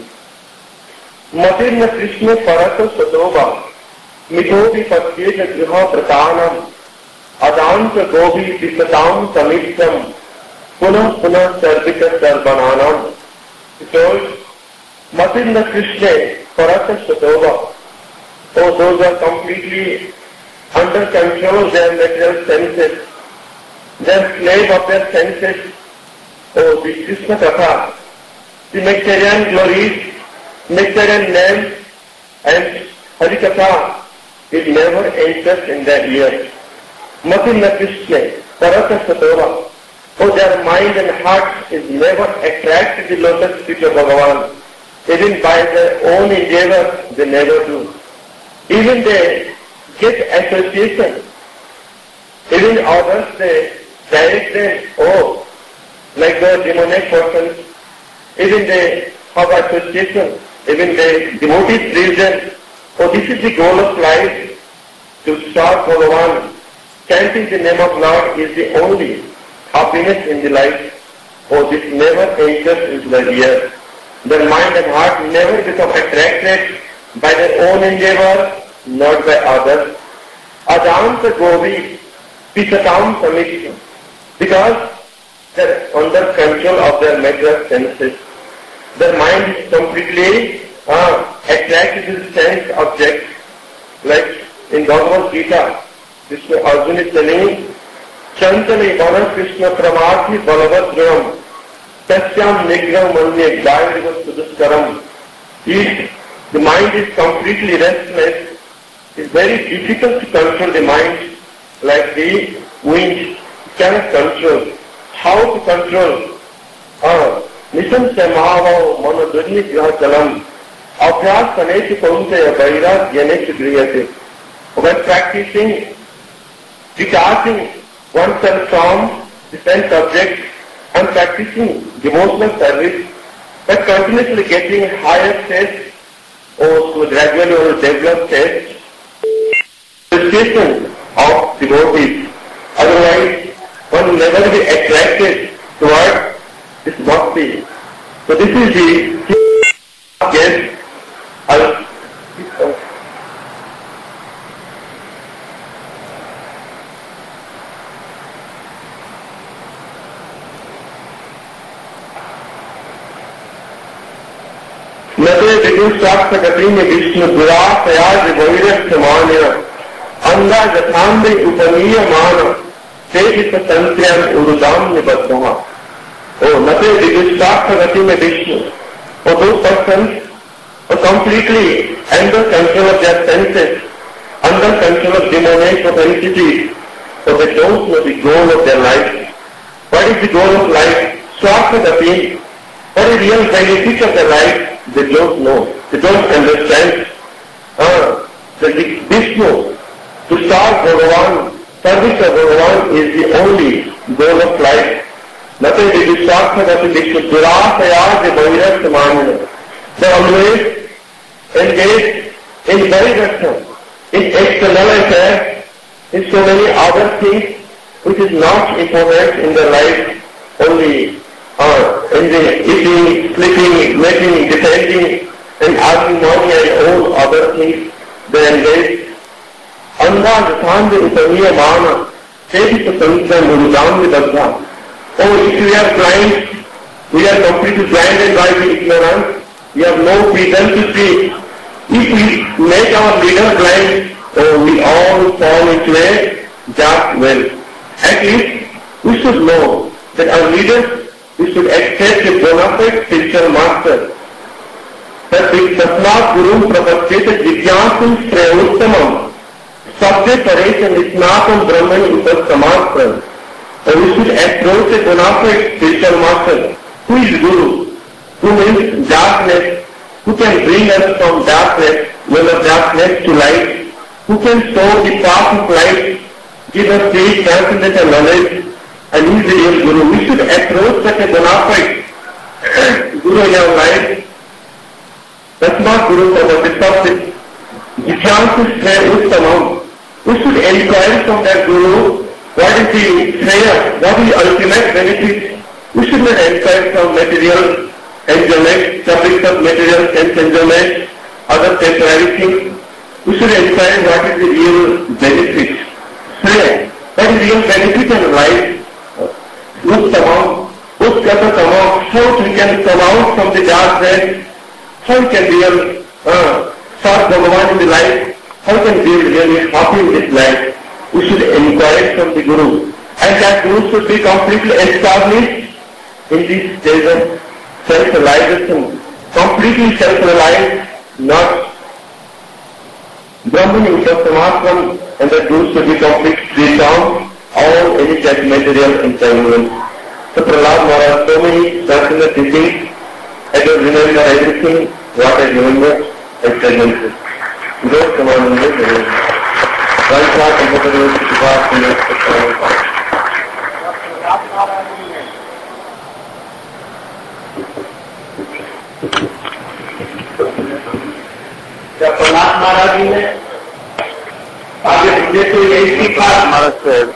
Matirna Krishna Parata Sadoba Mithobi Patyeta Griha Pratanam Adanta Gobi Pisatam Samitam Punah Punah Sarvita Sarvananam. It shows, Matirna Krishna Parata Sadoba. Oh, those are completely under control of their material senses. They are slave of their senses. Oh, the Krishna Katha, the nectarian glories, nectarian names, and Harikatha is never enters in their ears. Matirna Krishna, Parata Satora. Oh, their mind and heart is never attracted to the lotus feet of Bhagavan. Even by their own endeavor, they never do. Even they get association. Even others, they direct them, oh, like the demonic persons, even they have association, even the devotees religion, oh, this is the goal of life, to serve Bhagavan. Chanting the name of Lord is the only happiness in the life. Oh, this never enters into the ear. Their mind and heart never become attracted by their own endeavor, not by others. Adanta Govi, Pisatam Samishya. Because they're under control of their material senses. Their mind is completely uh, attracted to the sense object. Like in Bhagavad Gita, Krishna Arjuna is telling, Chantali Vana Krishna Pramarthi Balavadram Tasyam Nigram Manye Dayariva Sudaskaram. The mind is completely restless. It's very difficult to control the mind like the wind. Cannot control. How to control? Ah, Nisam Samava Manadurni Grahachalam Abhyas Kaneti Kaunteya Vaira Gyaneti Griyate. By practicing, detaching oneself from the sense object and practicing devotional service, by continuously getting higher states or to gradually or develop states, the station of devotees. Otherwise, one will never be attracted toward this bhakti. So this is the guest. I'll Nate विदुषाक्षगति में विष्णु दुराशयाज वैरक्षमान्य अंधा जथांधे उपनीय मान तेजित संत्यन उरुदाम निबद्धमा. Oh, nothing विदुषाक्षगति में Vishnu. Oh, those persons are completely under control of their senses, under control of demonic entities, so they don't know the goal of their life. What is the goal of life? Swasthagati. What is the real benefit of their life? They don't know. They don't understand. Uh, the Vishnu, to serve Bhagavan, service of Bhagavan is the only goal of life. Nothing is the Swasthagati Vishnu. Durasayaj Bhairav Samanya. They always engage in Vairaksha, in external affairs, in so many other things which is not important in their life, only uh, in the eating, sleeping, making, defending, and asking money and all other things they engage. Anda Jasandha Upaniya Mana, Sedita Sansa Murudam Vidabha. Oh, if we are blind, we are completely blinded by the ignorance, we have no freedom to see. If we make our leader blind, oh, we all fall into a dark well. At least we should know that our leaders, we should accept a bona fide spiritual master. That the Tasmat Guru Prapacheta Jigyasum Shreyuttamam Sabde Paresh Nisnatam Brahmani Upasamastra. And we should approach a bona fide spiritual master. Who is Guru? Who means darkness? Who can bring us from darkness, well of darkness to light? Who can show the path of light? Give us faith, transcendental knowledge, and he is the real Guru. We should approach such a bona fide Guru in our life. That's not Guru for the disrupted. Jikyansu Shreya Uttamam. We should inquire from that Guru what is the Shreya, what is the ultimate benefit. We should not inquire from material enjoyment, subject of material sense enjoyment, other temporary things. We should inquire what is the real benefit. Shreya, what is the real benefit in life? Uttamam, Utkata Tamam, how we can come out from the darkness, how we can real uh, serve Bhagavan in the life, how can we be really happy in this life. We should inquire from the Guru. And that Guru should be completely established in this stage of self-realization, completely self-realized, not Brahmani Upasamasram, and that Guru should be completely free from all any material entanglement. So Prahlad Maharaj, so many personal teachings, I don't remember everything, what I remember, I present it. Those commandments, one class comfortable to pass in the जब प्रहलाद महाराज जी ने आगे देखो यही सीखा
said,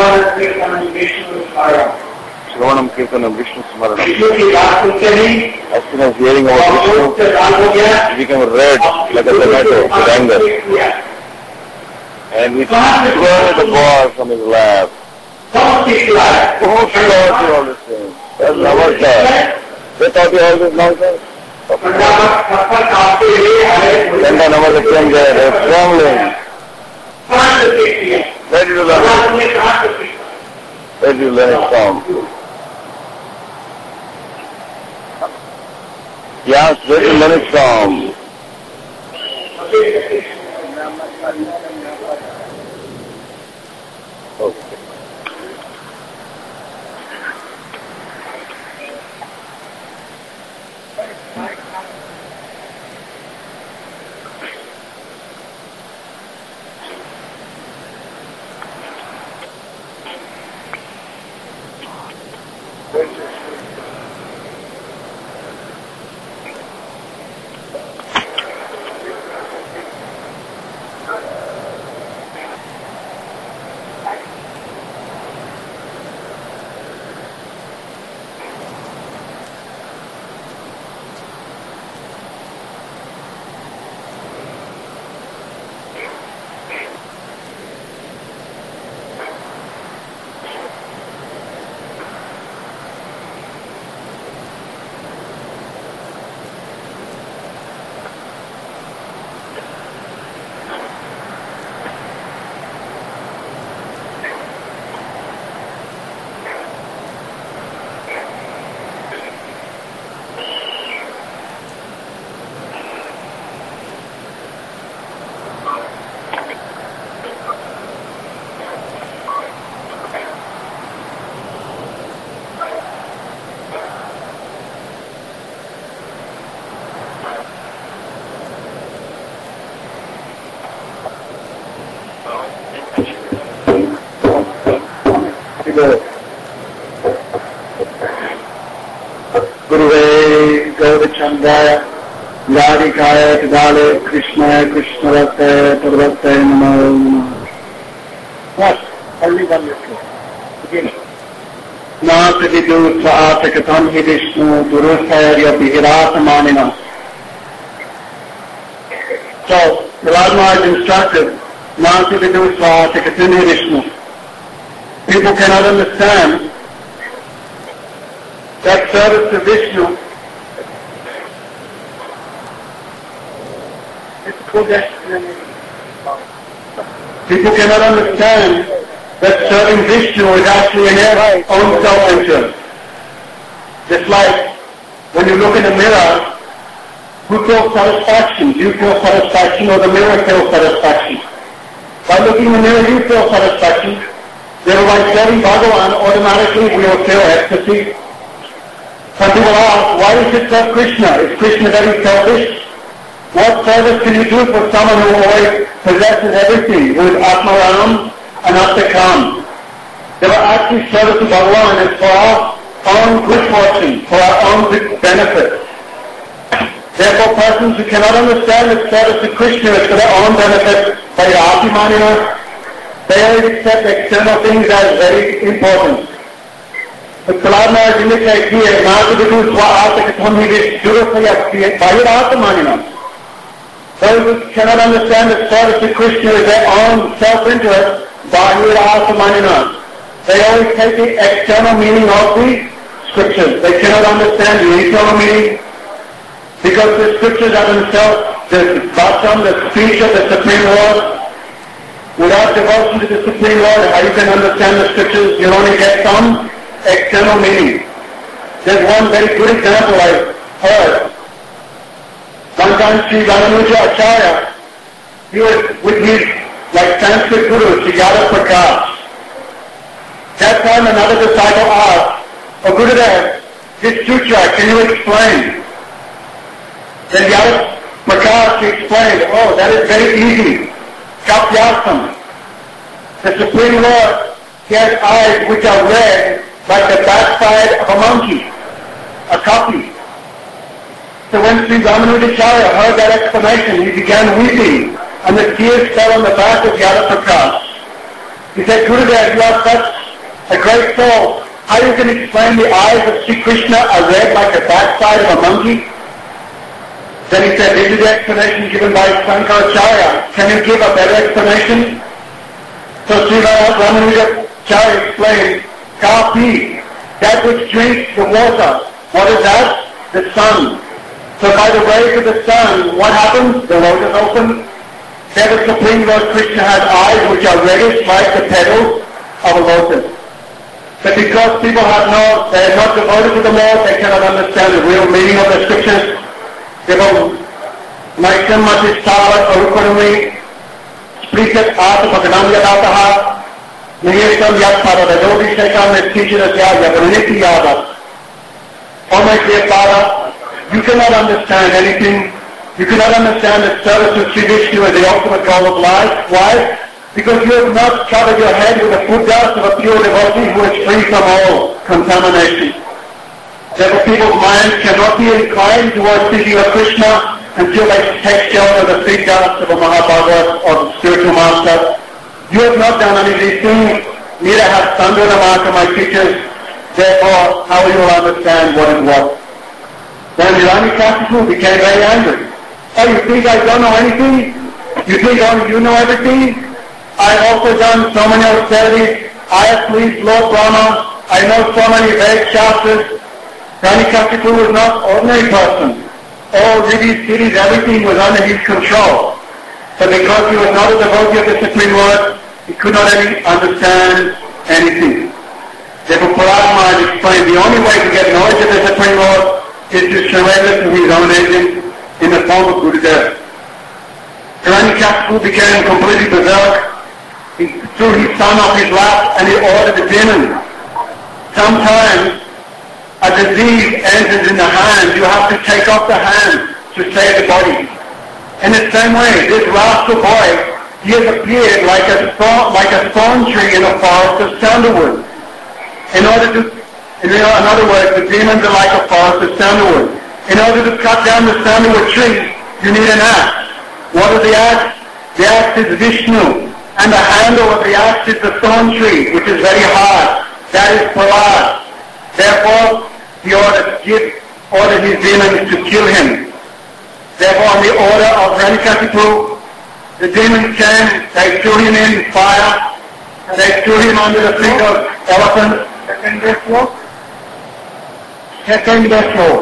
Shravanam
Kirtanam Vishnu Smaranam.
Vishnu की बात सुनते ही
As soon as hearing about Vishnu, he became red like a tomato with anger. And he threw the ball from his lap. Who taught you all this thing? That's never done. They taught you all this nonsense? Then the number came there, they were trembling. Where did you learn it? Where did you learn it from? Yes, where did you learn it from? Okay.
ছিল। গুরুবে গৌরচন্দ্রায় রাধিকায় গালে কৃষ্ণায় কৃষ্ণরতে পর্বতে নমো নমঃ। Yes, only one little. Begin. Nāca vidu svātakatam hi Vishnu durusayarya vihirasamanina. So, the Lord Maharaj instructed, Nāca vidu svātakatam hi Vishnu. People cannot understand that service to Vishnu is predestined. People cannot understand that serving Vishnu is actually in their own self-interest. Just like when you look in the mirror, who feels satisfaction? Do you feel satisfaction or the mirror feels satisfaction? By looking in the mirror, you feel satisfaction. Thereby serving Bhagavan, automatically we will feel ecstasy. Some people ask, why is it serve Krishna? Is Krishna very selfish? What service can you do for someone who always possesses everything, who is Atmaram and Attakam? They were actually service to Bhagavan is for our own good fortune, for our own good benefit. Therefore, persons who cannot understand the service to Krishna is for their own benefit, by Atimanina, they always accept external things as very important. But Prahlad Maharaj indicates here, Nāca vidu svātakatam hi Vishnu Atimanina. Those who cannot understand the service to Krishna is their own self-interest, Bahirāsamanina. They always take the external meaning of the scriptures. They cannot understand the internal meaning because the scriptures are themselves the Vacham, the speech of the Supreme Lord. Without devotion to the Supreme Lord, how you can understand the scriptures? You only get some external meaning. There's one very good example I've heard. One time Sri Ramanuja Acharya, he was with his like Sanskrit guru, Sri Yadav Prakash. That time another disciple asked, "Oh Gurudev, this sutra, can you explain?" Then Yadav Prakash explained, "Oh, that is very easy. Kapyasam. The Supreme Lord, he has eyes which are red like the backside of a monkey, a copy." So when Sri Ramanujacharya heard that explanation, he began weeping, and the tears fell on the back of Yadav Prakash. He said, "Gurudev, you are such a great soul. How you can explain the eyes of Sri Krishna are red like the backside of a monkey?" Then he said, "This is the explanation given by Sankaracharya. Can you give a better explanation?" So Sri Ramanujacharya explained, "Kapi, that which drinks the water. What is that? The sun. So by the rays of the sun, what happens? The lotus opens. There the Supreme Lord Krishna has eyes which are reddish like the petals of a lotus. But because people have no, they are not devoted to the Lord, they cannot understand the real meaning of the scriptures. Therefore, Naikam Matistava Arukarumi, Sprikat Ata Bhaganam Yadataha, Niyesam Yatpada, the Lord Shekam is teaching us Yadya, Praniti Yada. Oh my dear Father, you cannot understand anything. You cannot understand the service of Sri Vishnu as the ultimate goal of life. Why? Because you have not covered your head with the food dust of a pure devotee who is free from all contamination. Therefore people's minds cannot be inclined towards thinking of Krishna until they take shelter of the feet dust of a Mahabhagavad or the spiritual master. You have not done any of these things, neither have Sandhana Marka, my teachers. Therefore, how will you understand what is what? Then Hiranyakashipu became very angry. Oh, you think I don't know anything? You think only you know everything? I've also done so many austerities. I have pleased Lord Brahma. I know so many Vedic Shastras. Hiranyakashipu was not an ordinary person. All cities, cities, everything was under his control. But because he was not a devotee of the Supreme Lord, he could not any understand anything. Therefore, Prahlad Maharaj explained the only way to get knowledge of the Supreme Lord is to surrender to his own agent in the form of Gurudev. Hiranyakashipu became completely berserk. He threw his son off his lap and he ordered the demon. Sometimes a disease enters in the hand. You have to take off the hand to save the body. In the same way, this rascal boy, he has appeared like a thorn, like a thorn tree in a forest of sandalwood. In order to, in other words, the demons are like a forest of sandalwood. In order to cut down the sandalwood tree, you need an axe. What is the axe? The axe is Vishnu. And the handle of the axe is the thorn tree, which is very hard. That is Prahlad. Therefore, he ordered, give, ordered his demons to kill him. Therefore, on the order of Hiranyakashipu, the demons came, they threw him in fire, and they threw him under the feet of elephants. Second best floor? Second best floor.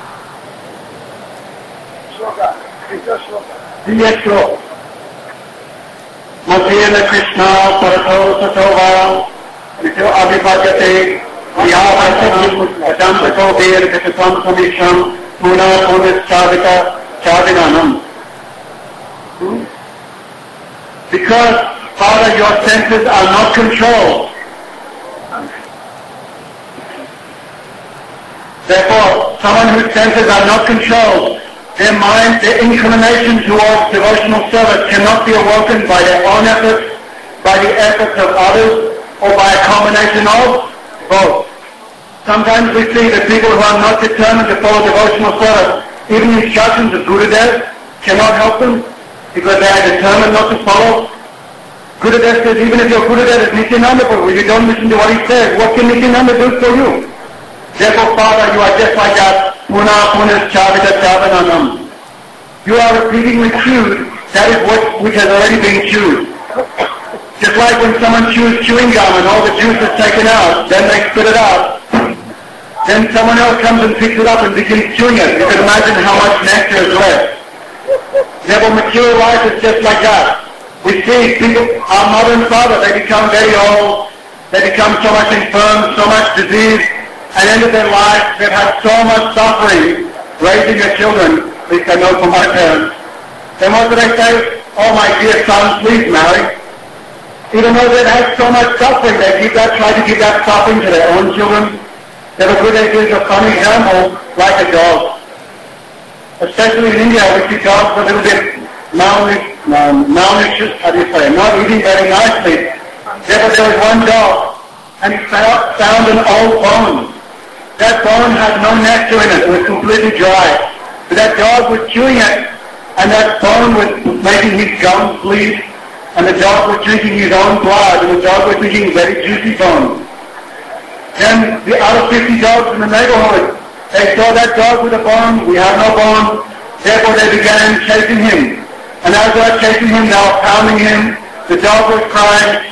Yes, floor. Masena Krishna Parato Satova Vito Abhibhajate Yahasatam Adambato Vir Katam Samisham Puna Punis Chavita Chavinanam. Because, Father, your senses are not controlled. Therefore, someone whose senses are not controlled, their mind, their inclination towards devotional service cannot be awoken by their own efforts, by the efforts of others, or by a combination of both. Sometimes we see that people who are not determined to follow devotional service, even the instructions of Gurudev cannot help them because they are determined not to follow. Gurudev says, even if your Gurudev is Nityananda Prabhu, you don't listen to what he says, what can Nityananda do for you? Therefore, Father, you are just like that. Puna punas chavita chavananam. You are repeatedly chewed. That is what which has already been chewed. Just like when someone chews chewing gum and all the juice is taken out, then they spit it out. Then someone else comes and picks it up and begins chewing it. You can imagine how much nectar is left. Therefore, material life is just like that. We see people, our mother and father, they become very old. They become so much infirm, so much disease. At the end of their life, they've had so much suffering raising their children, at least I know from my parents. Then what do they say? Oh, my dear son, please marry. Even though they've had so much suffering, they keep that, try to give that suffering to their own children. They have a good idea of a funny animal like a dog. Especially in India, we see dogs a little bit malnourished, malnourished, how do you say, not eating very nicely. Therefore, there was one dog, and he found, found an old bone. That bone had no nectar in it. It was completely dry. But that dog was chewing it, and that bone was making his gums bleed, and the dog was drinking his own blood, and the dog was eating very juicy bone. Then the other fifty dogs in the neighborhood, they saw that dog with a bone. We have no bone. Therefore, they began chasing him. And as they were chasing him, they were pounding him. The dog was crying,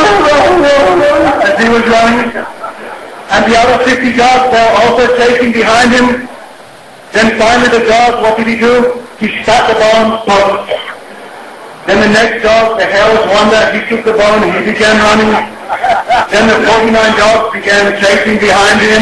as he was running. And the other fifty dogs, they were also chasing behind him. Then finally the dog, what did he do? He spat the bone, broke. Then the next dog, the hairless wonder, he took the bone and he began running. Then the forty-nine dogs began chasing behind him.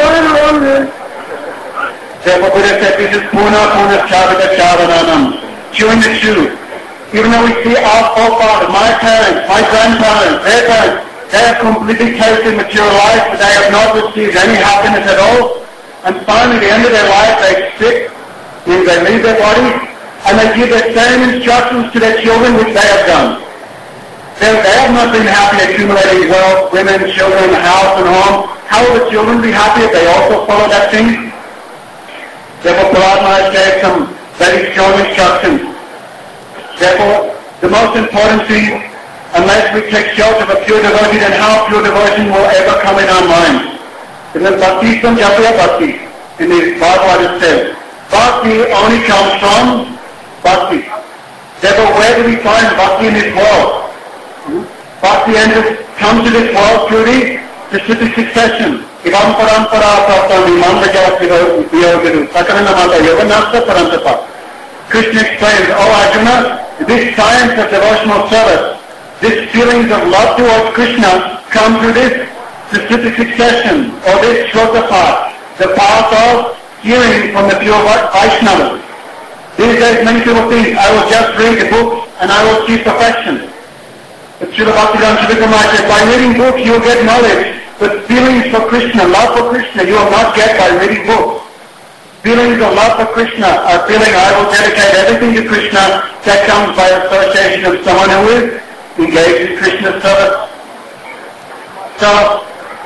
Therefore Buddha said, this is Puna Puna Chavita Chavananam, chewing the chew. Even though we see our forefathers, my parents, my grandparents, their parents, they have completely tasted material life, but they have not received any happiness at all. And finally, at the end of their life, they sick, means they leave their body, and they give the same instructions to their children which they have done. They, they have not been happy accumulating wealth, women, children, house, and home. How will the children be happy if they also follow that thing? Therefore, Prahlad Maharaj gave some very strong instructions. Therefore, the most important thing, unless we take shelter of a pure devotee, then how pure devotion will ever come in our minds? Because bhakti samjapya bhakti, in the Bhagavad it says, bhakti only comes from bhakti. Therefore, where do we find bhakti in this world? Bhakti enters, comes to this world through the specific succession. Ivam parampara praptam imam vajas viyogiru sakarana mata yoganasta parantapa. Krishna explains, oh Arjuna, this science of devotional service, this feelings of love towards Krishna come through this specific succession, or this shloka path, the path of hearing from the pure Vaishnavas. These days many people think, I will just read the books and I will see perfection. But Srila Bhaktivedanta Swami said, by reading books you will get knowledge, but feelings for Krishna, love for Krishna, you will not get by reading books. Feelings of love for Krishna are feeling, I will dedicate everything to Krishna, that comes by association of someone who is engaged in Krishna's service. So,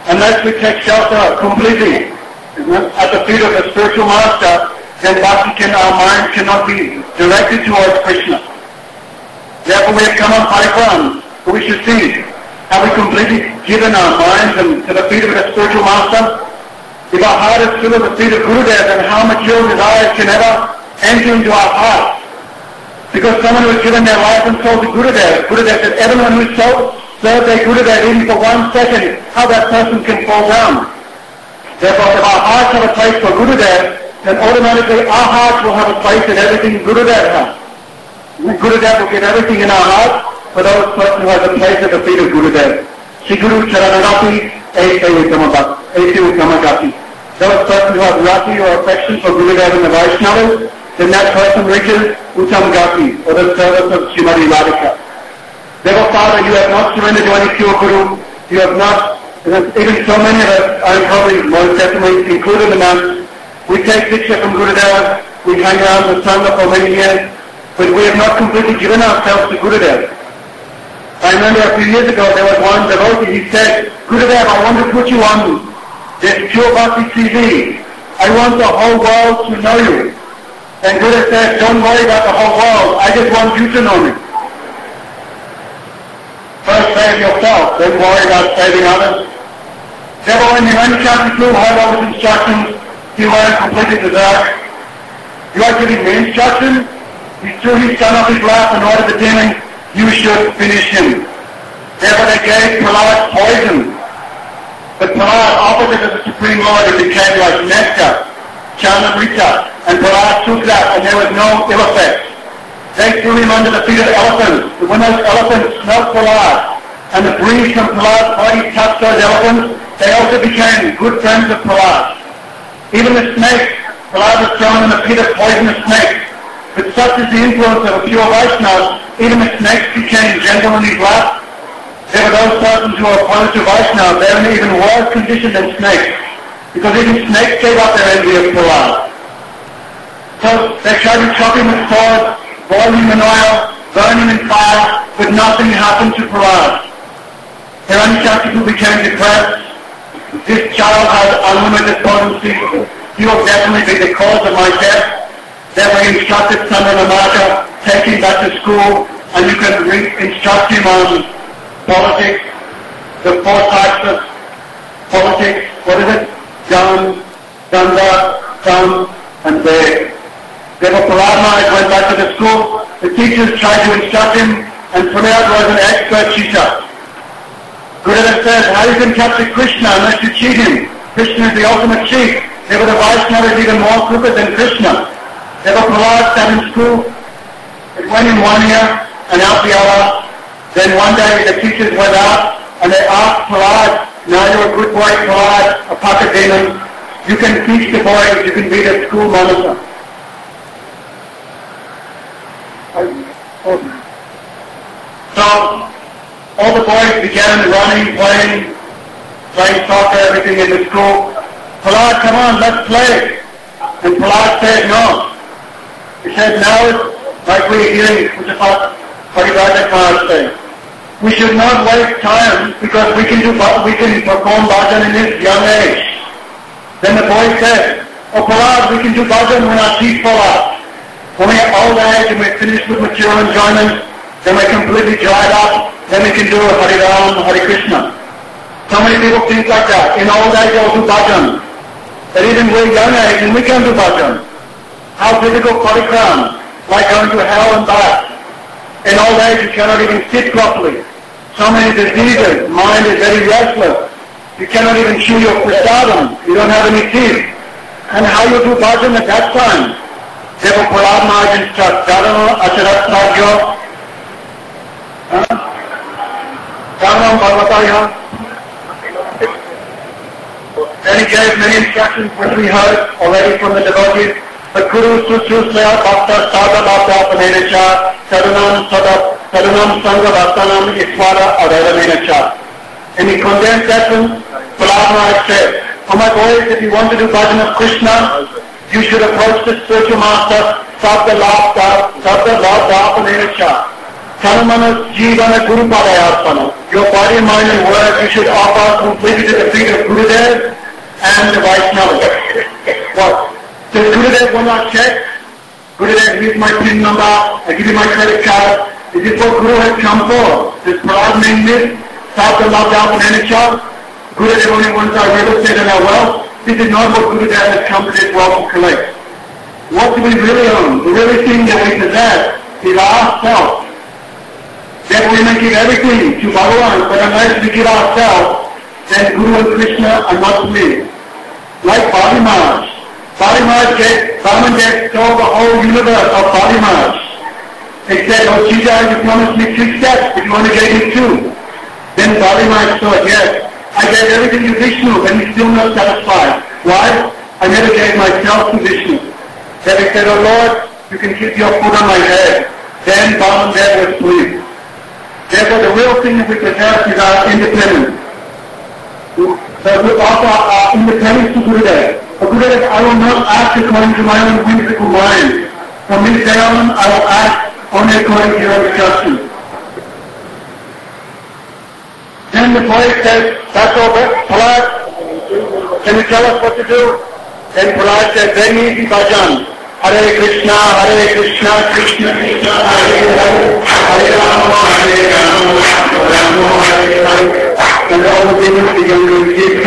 unless we take shelter completely at the feet of the spiritual master, then bhakti can, our mind cannot be directed towards Krishna. Therefore we have come on parikrama, so we should see, have we completely given our minds and to the feet of the spiritual master? If our heart is still at the feet of Gurudev, then how material desires can ever enter into our heart? Because someone who has given their life and soul to Gurudev, Gurudev says, everyone who so serves their Gurudev even for one second, how that person can fall down. Therefore, if our hearts have a place for Gurudev, then automatically our hearts will have a place in everything Gurudev has. Gurudev will get everything in our heart for those person who has a place at the feet of Gurudev. Shri Guru Charanagati, Aise Uttamagati. Those person who have rati or affection for Gurudev and the Vaishnavas, then that person reaches Uttamagati, or the service of Srimati Radhika. Therefore, Father, you have not surrendered to any pure Guru. You have not, even so many of us, I'm probably most definitely included in them. We take Diksha from Gurudev, we hang around the Sangha for many years, but we have not completely given ourselves to Gurudev. I remember a few years ago there was one devotee, he said, Gurudev, I want to put you on this Pure Bhakti T V. I want the whole world to know you. And Gurudev said, don't worry about the whole world, I just want you to know me. First save yourself, then worry about saving others. Therefore, when the Ranchanti Guru had all his instructions, he learned completely the dark. You are giving me instruction, he threw his son off his lap and ordered the demon, you should finish him. Therefore they gave Prahlad poison. But Prahlad offered it to the Supreme Lord, it became like nectar, Chanamrita, and Prahlad took that and there was no ill effect. They threw him under the feet of elephants. When those elephants smelled Prahlad, and the breeze from Prahlad's body touched those elephants, they also became good friends of Prahlad. Even the snakes, Prahlad was thrown in the pit of poisonous snakes. But such is the influence of a pure Vaishnava, even the snakes became gentle in his lap. There were those persons who were opposed to Vaishnava, they were in an even worse condition than snakes, because even snakes gave up their envy of Prahlad. So they tried to chop him with swords, boil him in oil, burn him in fire, but nothing happened to Prahlad. Hiranyakashipu became depressed. This child has unlimited potency. He will definitely be the cause of my death. Therefore he instructed Sandranamaka, take him back to school, and you can re- instruct him on politics, the four types of politics, what is it? Dhan, Danda, Tham, and Ved. Therefore Prahlad Maharaj went back to the school, the teachers tried to instruct him, and Prahlad was an expert cheater. Gurudev said, how you can capture Krishna unless you cheat him? Krishna is the ultimate cheat. Therefore the Vaishnava is even more crooked than Krishna. Therefore Prahlad sat in school, it went in one ear and out the other. Then one day the teachers went out and they asked Prahlad, now you're a good boy Prahlad, a pocket demon, you can teach the boys, you can be the school monitor. So all the boys began running, playing, playing soccer, everything in the school. Prahlad, come on, let's play. And Prahlad said no. He said, now it's like we're hearing Parivajak Maharaj say. We should not waste time because we can do we can perform bhajan in this young age. Then the boy said, oh Prahlad, we can do bhajan when our teeth fall out. When we're old age and we're finished with material enjoyment, then we're completely dried up, then we can do Hare Ram, Hare Krishna. So many people think like that. In old age they'll do bhajan. But even we're young age and we can do bhajan. How difficult parikrama, like going to hell and back. In old age you cannot even sit properly. So many diseases, mind is very restless. You cannot even chew your prasadam, you don't have any teeth. And how you do bhajan at that time? Therefore Prahlad Maharaj instructs, Dharanam Acharat Sadhyo, Dharanam Bhagavataya. Then he gave many instructions which we heard already from the devotees. But Guru Sususya Bhakta Sada Bhakta Panenacha Sadhanam Sada Sadhanam Sangha Bhaktanam Iswara Adharamenacha. In the condensed essence, Prahlad Maharaj said, oh my boys, if you want to do bhajan of Krishna, you should approach the spiritual master, Sabda Labda, Sabda Labda Panenacha. Tanamana Jivana Guru Padayarpana. Your body, mind and word you should offer completely to the feet of Gurudev and the Vaishnavas. What? Does Gurudev will not check? Gurudev, here's my PIN number, I give you my credit card. Is this what Guru has come for? Does Prahlad name this? South and Love Down and N H R? Gurudev only wants our real estate and our wealth. This is not what Gurudev has come to this world to collect. What do we really own? The really thing that we possess is our self. That we may give everything to Bhagavan, but unless we give ourselves, then Guru and Krishna are not pleased. Like Bali Maharaj. Bali Maharaj gave, Brahman gave told the whole universe of Bali Maharaj. They said, oh Sita, you promised me two steps, but you only gave me two. Then Bali Maharaj thought, yes, I gave everything to Vishnu, but he's still not satisfied. Why? I never gave myself to Vishnu. Then he said, oh Lord, you can keep your foot on my head. Then Brahman Dev was pleased. Therefore, the real thing that we possess is our independence. So we offer our independence to Gurudev. For Gurudev, I will not act according to my own whimsical mind. From this day on, I will act only according to your instructions. Then the poet says, that's all, Prahlad, can you tell us what to do? Then Prahlad said, very easy bhajan. Hare Krishna, Hare Krishna, Krishna Krishna, Hare Hare, Hare Rama, Hare Rama, Rama Hare Hare. And all the demons began to receive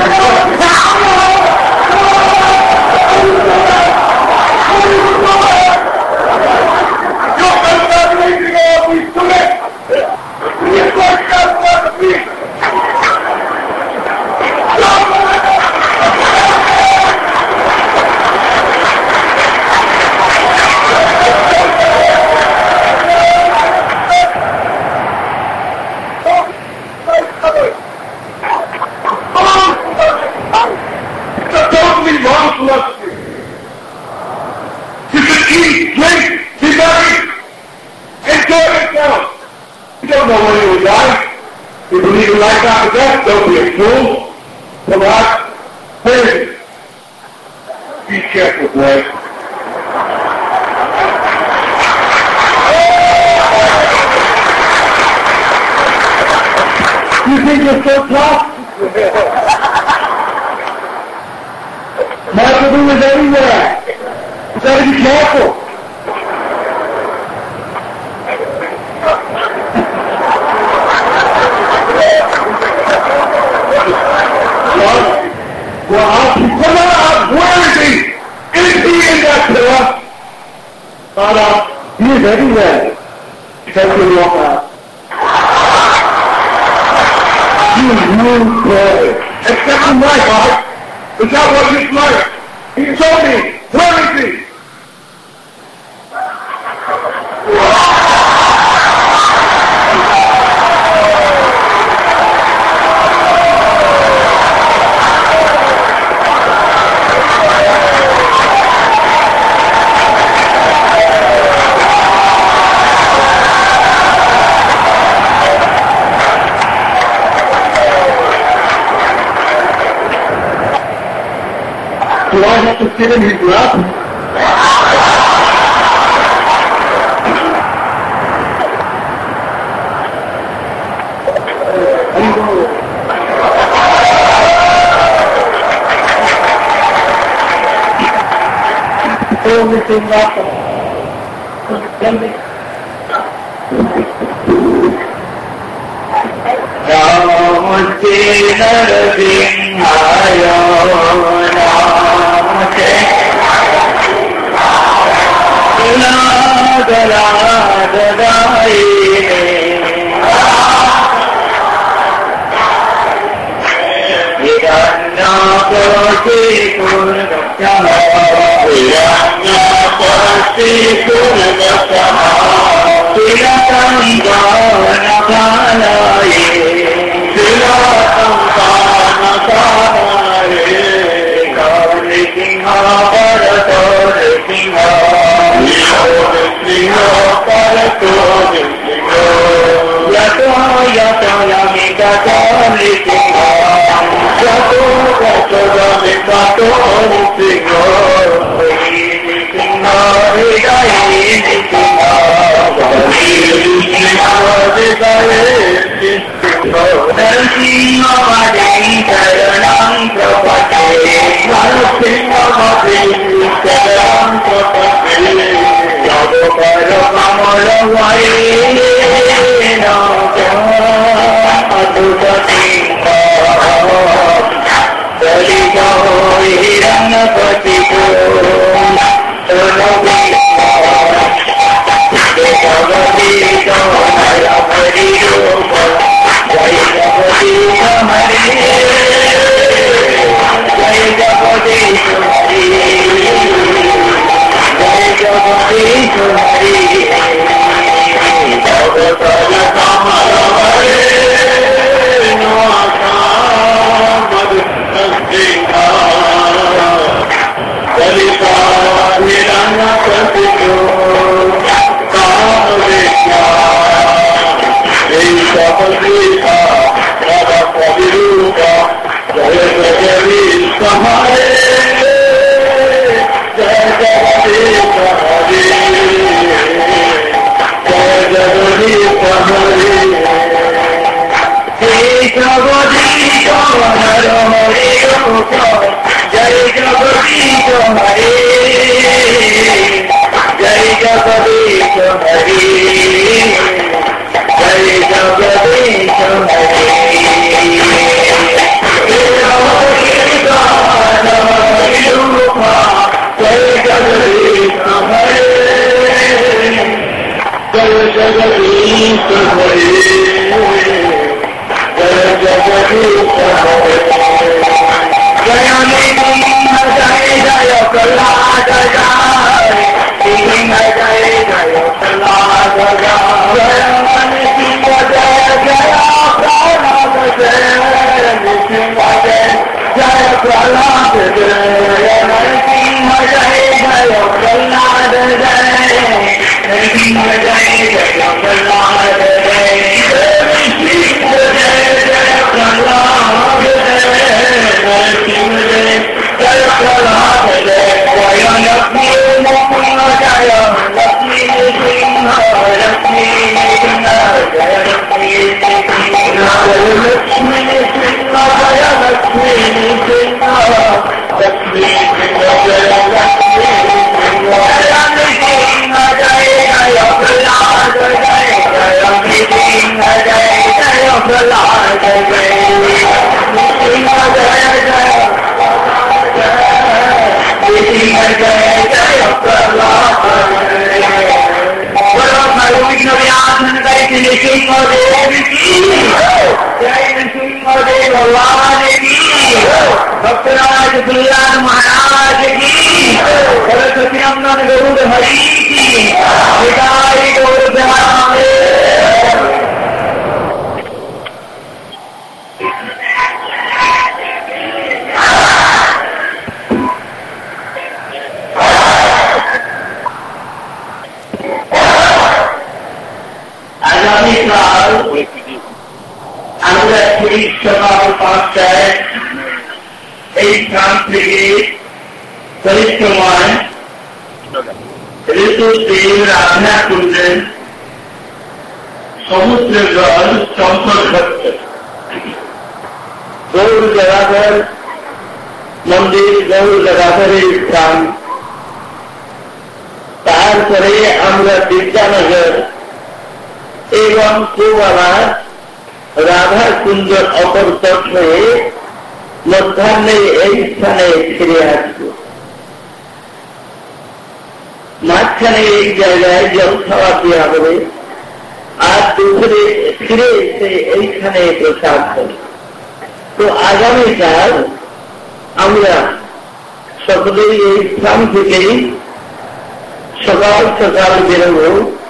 life after death, don't be a fool. Come on, please. Be careful, boy. You think you're so tough? Marketing is everywhere. You gotta be careful. He is everywhere. Except when you walk out. He is no good. Except in my heart. Is that what he's like? He told me. Where is he? Do I have to sit in his lap? Only thing left. Namaste Narasimhaya. Hare Radha Swarupa, Jaya Jagadisha Hare, Jaya Jagadisha Hare, Jaya Jagadisha Hare, Jai Jagadisha Hare Hare Rama, Jai Jagadisha Hare, Jai Jagadisha Hare, Jai Jagadisha Hare. भक्तराज प्रहलाद महाराज की, सरस्वती नंदन गरुड़ हरि की, विदाई गौर बिहारी। आगामी साल আমরা ঠিক সকাল পাঁচটায় এই স্থান থেকে পরিক্রমায় ঋতুদেব রাধা কুণ্ডের সমুদ্র জল চম্পল ঘটছে। গৌর জগাধর মন্দির, গৌর জগাধরের স্থান। তারপরে আমরা বিদ্যানগর এবং কুবালা রাধা কুঞ্জের অপর তট হয়ে মধ্যাহ্নে এই স্থানে ফিরে আসব। মাঝখানে এই জায়গায় জল খাওয়া দেওয়া হবে, আর দুপুরে ফিরে এসে এইখানে প্রসাদ হবে। তো আগামীকাল আমরা সকলেই এই স্থান থেকেই সকাল সকাল বেরোব।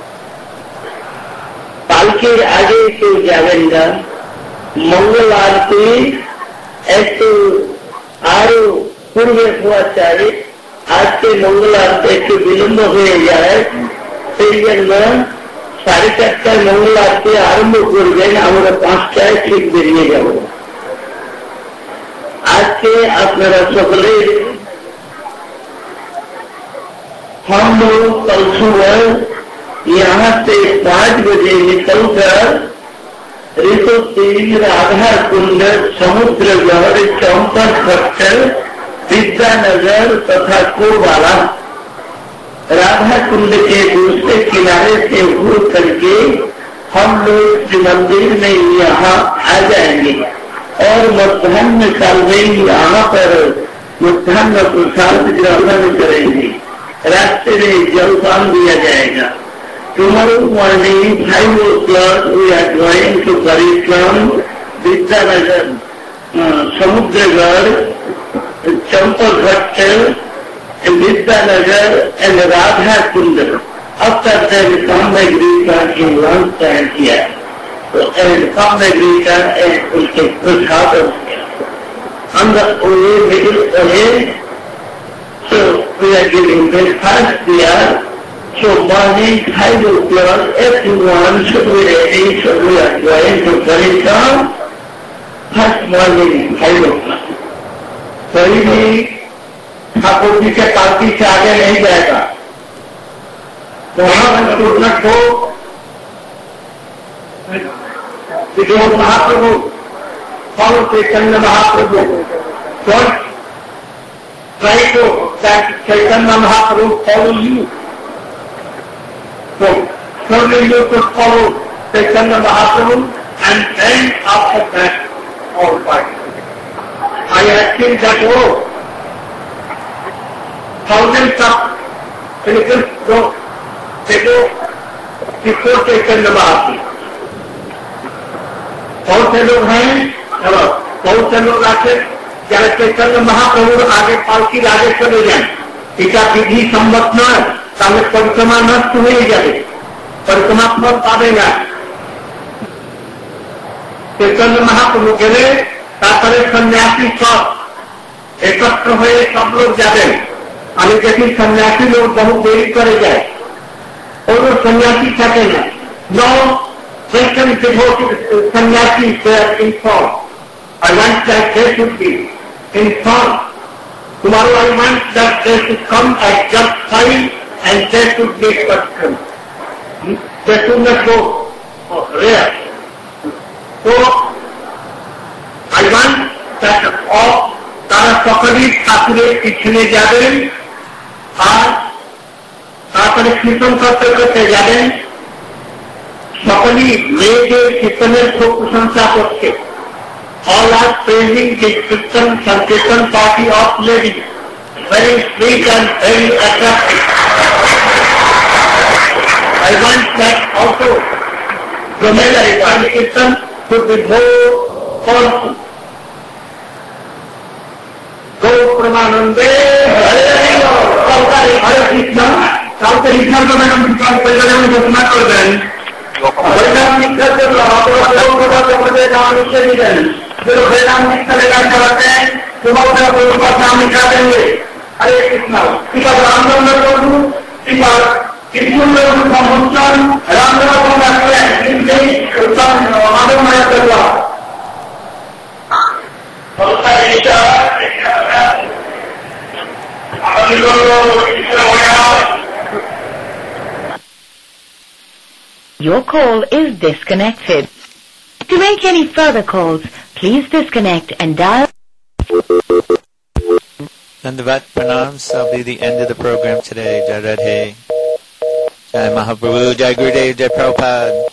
পালকির আগে কেউ যাবেন না। মঙ্গল আরতি একটু আরো পূর্বে হওয়া চাই। আজকে মঙ্গল আরতি একটু বিলম্ব হয়ে যায়, সেই জন্য সাড়ে চারটায় মঙ্গল আরতি আরম্ভ করবেন, আমরা পাঁচটায় ঠিক বেরিয়ে যাব। আজকে আপনারা সকলে हम लोग कल सुबह यहाँ से पांच बजे निकलकर ऋतुदेव राधा कुंड, समुद्र गढ़, चंपल घट्ट, विद्यानगर तथा कोबाला राधा कुंड के दूसरे किनारे से घूर करके हम लोग श्री मंदिर में यहाँ आ जाएंगे और मध्याह्न काल में यहाँ पर मध्याह्न प्रसाद ग्रहण करेंगे। रास्ते में जलपान दिया जाएगा। Tomorrow morning, five o'clock, we are going to Parikram, Vidyanagar, uh, Samudragar, Champaghat, Vidyanagar, and Radha Kunda. After that, we come back return in lunch time here. So, and come back return and we take prasad on the way, middle way. So, we are giving breakfast here. So morning five o'clock, everyone should be ready, should be going to Parita. First morning five o'clock. कोई भी ठाकुर जी के पालकी से आगे नहीं जाएगा. वहां student को विजय महाप्रभु, follow Chaitanya Mahaprabhu. Don't try to that Chaitanya Mahaprabhu follow you. So slowly you could follow Chaitanya Mahaprabhu, and then after that all party. I have seen that oh, thousands of pilgrims go, they go before Chaitanya Mahaprabhu. बहुत से लोग हैं, बहुत से लोग आते जरा चैतन्य महाप्रभु आगे पालकी आगे चले जाए. এটা বিধি সম্মত নয়, তাহলে পরিক্রমা নষ্ট হয়ে যাবে, পরিক্রমা ফল পাবে না. চৈতন্য মহাপ্রভু গেলে তারপরে সন্ন্যাসী সব একত্র হয়ে সব লোক যাবেন. আমি দেখি সন্ন্যাসী লোক বহু দেরি করে যায়, কোন সন্ন্যাসী থাকে না. ন Western devoted sannyasis were informed. I want that they should be informed. Tomorrow I want that they should come at just time and they should be questioned. They should not go rare. So I want that all তারা সকলেই ঠাকুরের পিছনে যাবেন আর তারপরে কীর্তন করতে করতে যাবেন. সকলেই মেয়েদের কীর্তনের খুব প্রশংসা করছে. All are praising the Kirtan Sankirtan party of ladies. Very sweet and very attractive. I want that also the male Sankirtan should be more powerful. Go Pramanande, Hare Krishna. Hare Krishna को मैंने विश्वास परिवार में घोषणा कर दें. वेदांत निष्ठा से नाम निश्चय नहीं दें. जो वेदांत निष्ठा लेकर चलाते हैं तुम्हारा गुरु का नाम निकाल देंगे. हरे कृष्णा. इनका राम नाम न करूँ, इनका कृष्ण में उनका मुस्कान राम नाम को रखते हैं. इनके उत्तम मानव माया करवा.
Your call is disconnected. To make any further calls, please disconnect and dial.
Dandavat Pranams. That'll be the end of the program today. Jai Radhe. Jai Mahaprabhu. Jai Gurudev. Jai Prabhupada.